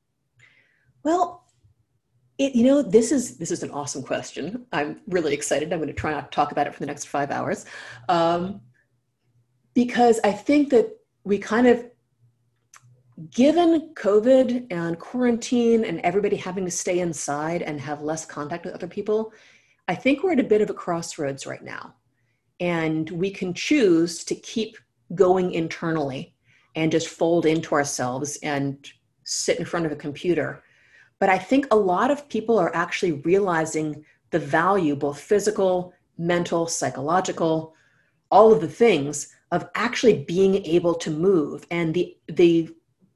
Well, it, you know, this is this is an awesome question. I'm really excited. I'm going to try not to talk about it for the next five hours, um, because I think that we kind of, given COVID and quarantine and everybody having to stay inside and have less contact with other people, I think we're at a bit of a crossroads right now. And we can choose to keep going internally and just fold into ourselves and sit in front of a computer. But I think a lot of people are actually realizing the value, both physical, mental, psychological, all of the things of actually being able to move, and the the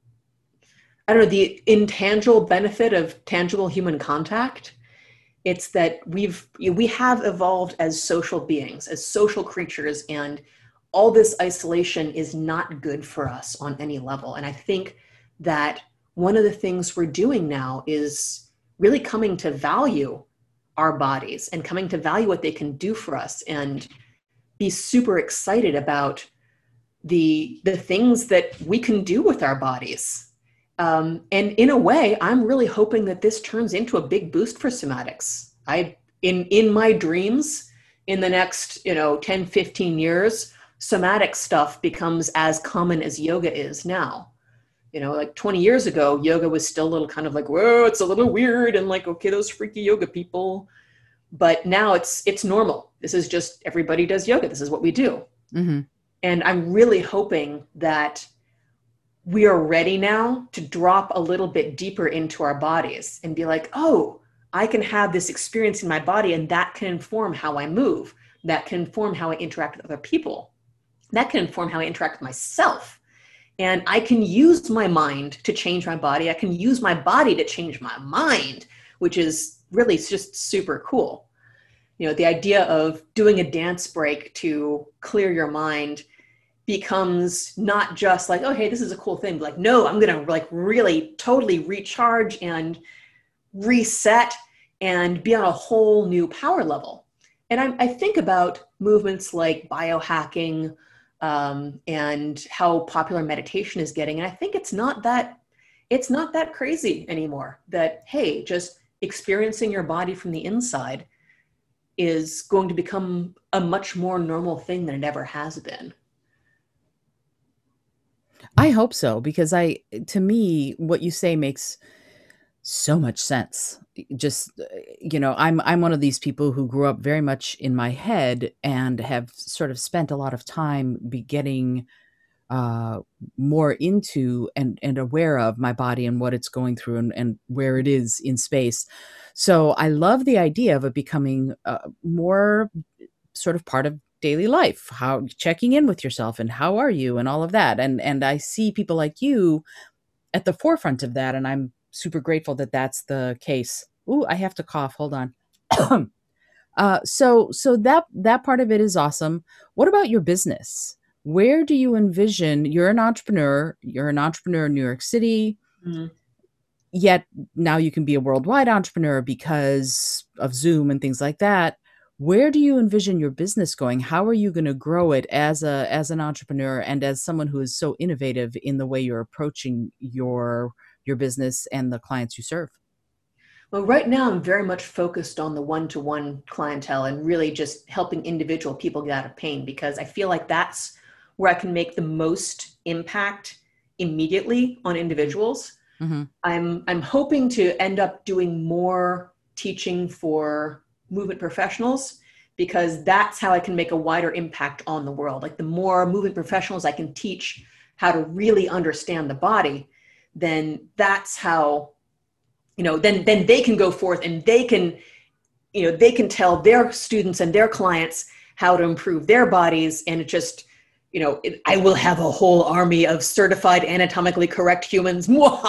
I don't know, the intangible benefit of tangible human contact. It's that we've we have evolved as social beings, as social creatures, and all this isolation is not good for us on any level. And I think that one of the things we're doing now is really coming to value our bodies and coming to value what they can do for us and be super excited about the the things that we can do with our bodies. Um, and in a way, I'm really hoping that this turns into a big boost for somatics. I in in my dreams, in the next, you know, ten, fifteen years, somatic stuff becomes as common as yoga is now. You know, like twenty years ago, yoga was still a little kind of like, whoa, it's a little weird, and like, okay, those freaky yoga people. But now it's it's normal. This is just everybody does yoga. This is what we do. Mm-hmm. And I'm really hoping that we are ready now to drop a little bit deeper into our bodies and be like, oh, I can have this experience in my body, and that can inform how I move. That can inform how I interact with other people. That can inform how I interact with myself. And I can use my mind to change my body. I can use my body to change my mind, which is really just super cool. You know, the idea of doing a dance break to clear your mind becomes not just like, oh, hey, this is a cool thing. But like, no, I'm going to like really totally recharge and reset and be on a whole new power level. And I, I think about movements like biohacking um, and how popular meditation is getting. And I think it's not that, it's not that crazy anymore that, hey, just experiencing your body from the inside is going to become a much more normal thing than it ever has been. I hope so because I, to me, what you say makes so much sense. Just uh, you know, I'm I'm one of these people who grew up very much in my head and have sort of spent a lot of time be getting uh, more into and and aware of my body and what it's going through and, and where it is in space. So I love the idea of it becoming uh, more sort of part of daily life, how checking in with yourself and how are you and all of that. And and I see people like you at the forefront of that, and I'm super grateful that that's the case. Ooh, I have to cough. Hold on. uh, so so that that part of it is awesome. What about your business? Where do you envision? You're an entrepreneur. You're an entrepreneur in New York City. Mm. Yet now you can be a worldwide entrepreneur because of Zoom and things like that. Where do you envision your business going? How are you going to grow it as a as an entrepreneur and as someone who is so innovative in the way you're approaching your your business and the clients you serve? Well, right now I'm very much focused on the one-to-one clientele and really just helping individual people get out of pain, because I feel like that's where I can make the most impact immediately on individuals. Mm-hmm. I'm I'm hoping to end up doing more teaching for movement professionals, because that's how I can make a wider impact on the world. Like the more movement professionals I can teach how to really understand the body, then that's how, you know, then then they can go forth and they can, you know, they can tell their students and their clients how to improve their bodies. And it just, you know, it, I will have a whole army of certified anatomically correct humans. um,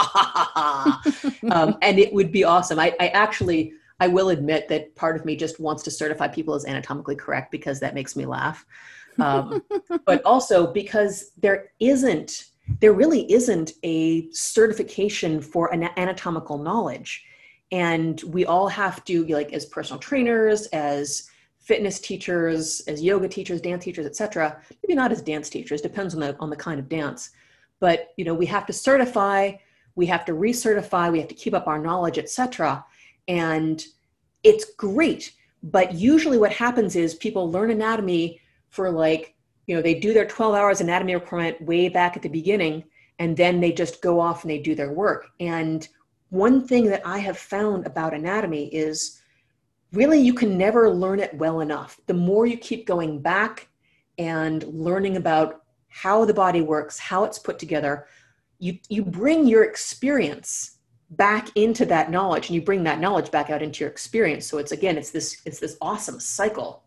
and it would be awesome. I, I actually, I will admit that part of me just wants to certify people as anatomically correct because that makes me laugh. Um, but also because there isn't, there really isn't a certification for an anatomical knowledge. And we all have to, like, as personal trainers, as fitness teachers, as yoga teachers, dance teachers, et cetera, maybe not as dance teachers, depends on the, on the kind of dance. But, you know, we have to certify, we have to recertify, we have to keep up our knowledge, et cetera. And it's great. But usually what happens is people learn anatomy for, like, you know, they do their twelve hours anatomy requirement way back at the beginning, and then they just go off and they do their work. And one thing that I have found about anatomy is really you can never learn it well enough. The more you keep going back and learning about how the body works, how it's put together, you, you bring your experience back into that knowledge, and you bring that knowledge back out into your experience. So it's, again, it's this, it's this awesome cycle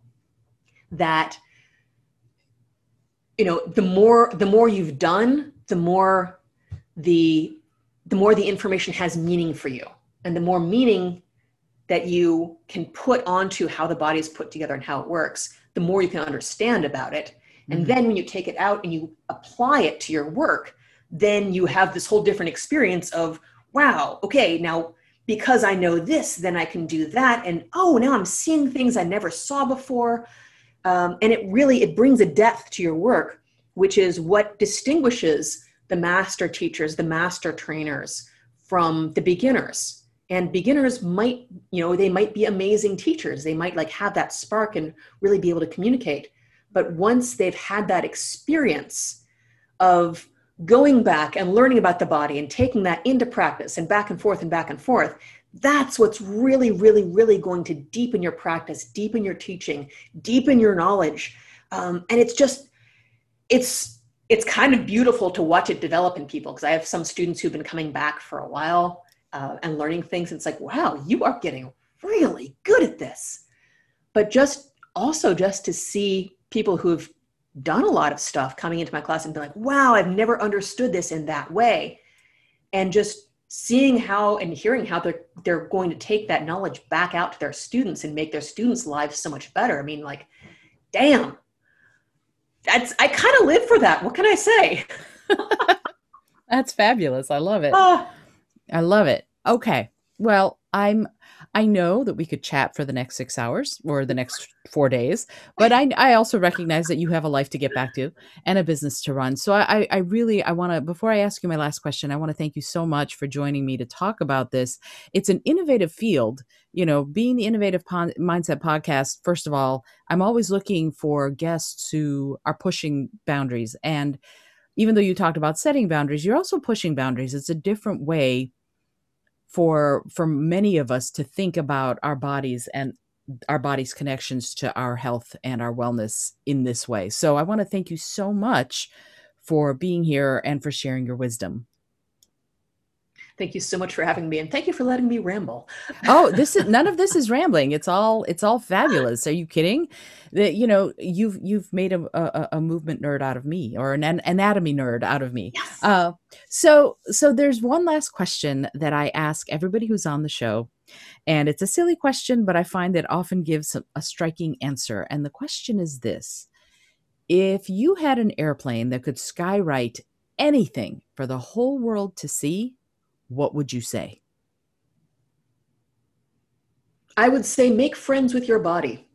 that, you know, the more, the more you've done, the more the, the more the information has meaning for you, and the more meaning that you can put onto how the body is put together and how it works, the more you can understand about it. And mm-hmm. then when you take it out and you apply it to your work, then you have this whole different experience of, wow, okay, now because I know this, then I can do that. And oh, now I'm seeing things I never saw before. Um, and it really, it brings a depth to your work, which is what distinguishes the master teachers, the master trainers from the beginners. And beginners might, you know, they might be amazing teachers. They might like have that spark and really be able to communicate. But once they've had that experience of going back and learning about the body and taking that into practice and back and forth and back and forth, that's what's really, really, really going to deepen your practice, deepen your teaching, deepen your knowledge. Um, and it's just, it's, it's kind of beautiful to watch it develop in people, because I have some students who've been coming back for a while uh, and learning things. And it's like, wow, you are getting really good at this. But just also just to see people who've done a lot of stuff coming into my class and be like, wow, I've never understood this in that way. And just seeing how and hearing how they're, they're going to take that knowledge back out to their students and make their students' lives so much better. I mean, like, damn, that's, I kind of live for that. What can I say? That's fabulous. I love it. Uh, I love it. Okay. Well, I'm, I know that we could chat for the next six hours or the next four days, but I, I also recognize that you have a life to get back to and a business to run. So I, I really, I want to, before I ask you my last question, I want to thank you so much for joining me to talk about this. It's an innovative field, you know, being the Innovative Pon- Mindset Podcast. First of all, I'm always looking for guests who are pushing boundaries. And even though you talked about setting boundaries, you're also pushing boundaries. It's a different way for for many of us to think about our bodies and our body's connections to our health and our wellness in this way. So I want to thank you so much for being here and for sharing your wisdom. Thank you so much for having me, and thank you for letting me ramble. Oh, this is none of this is rambling. It's all it's all fabulous. Are you kidding? That, you know, you've you've made a, a a movement nerd out of me, or an anatomy nerd out of me. Yes. Uh, so so there's one last question that I ask everybody who's on the show, and it's a silly question, but I find that often gives a, a striking answer. And the question is this: if you had an airplane that could skywrite anything for the whole world to see, what would you say? I would say make friends with your body.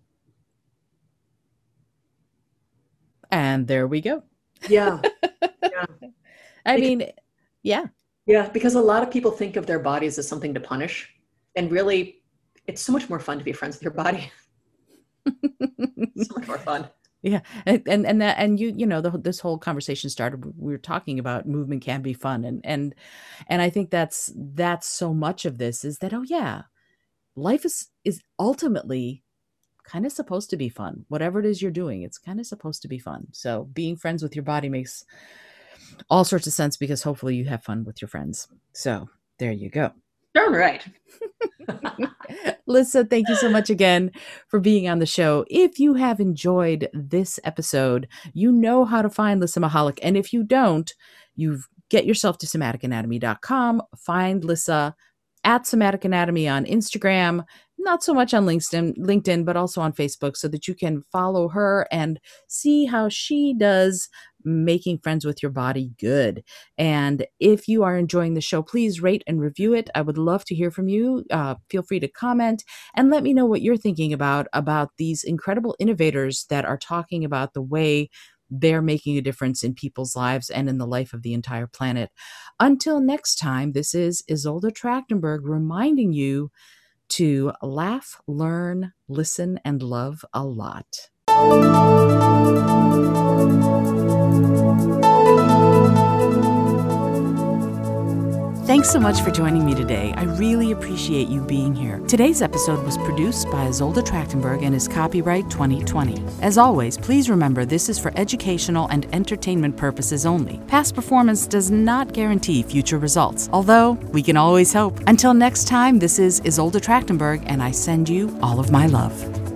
And there we go. Yeah. Yeah. I because, mean, yeah. Yeah, because a lot of people think of their bodies as something to punish. and really, it's so much more fun to be friends with your body. So much more fun. Yeah. And, and, and that, and you, you know, the, this whole conversation started, we were talking about movement can be fun. And, and, and I think that's, that's so much of this is that, oh yeah, life is, is ultimately kind of supposed to be fun. Whatever it is you're doing, it's kind of supposed to be fun. So being friends with your body makes all sorts of sense because hopefully you have fun with your friends. So there you go. Darn right. Lissa, thank you so much again for being on the show. If you have enjoyed this episode, you know how to find Lissa Mahalik. And if you don't, you get yourself to somatic anatomy dot com, find Lissa at Somatic Anatomy on Instagram, not so much on LinkedIn, LinkedIn, but also on Facebook so that you can follow her and see how she does making friends with your body good. And if you are enjoying the show, please rate and review it. I would love to hear from you. Uh, feel free to comment and let me know what you're thinking about, about these incredible innovators that are talking about the way they're making a difference in people's lives and in the life of the entire planet. Until next time, this is Isolde Trachtenberg reminding you to laugh, learn, listen, and love a lot. Thanks so much for joining me today. I really appreciate you being here. Today's episode was produced by Isolde Trachtenberg and is copyright twenty twenty. As always, please remember this is for educational and entertainment purposes only. Past performance does not guarantee future results, although we can always hope. Until next time, this is Isolde Trachtenberg, and I send you all of my love.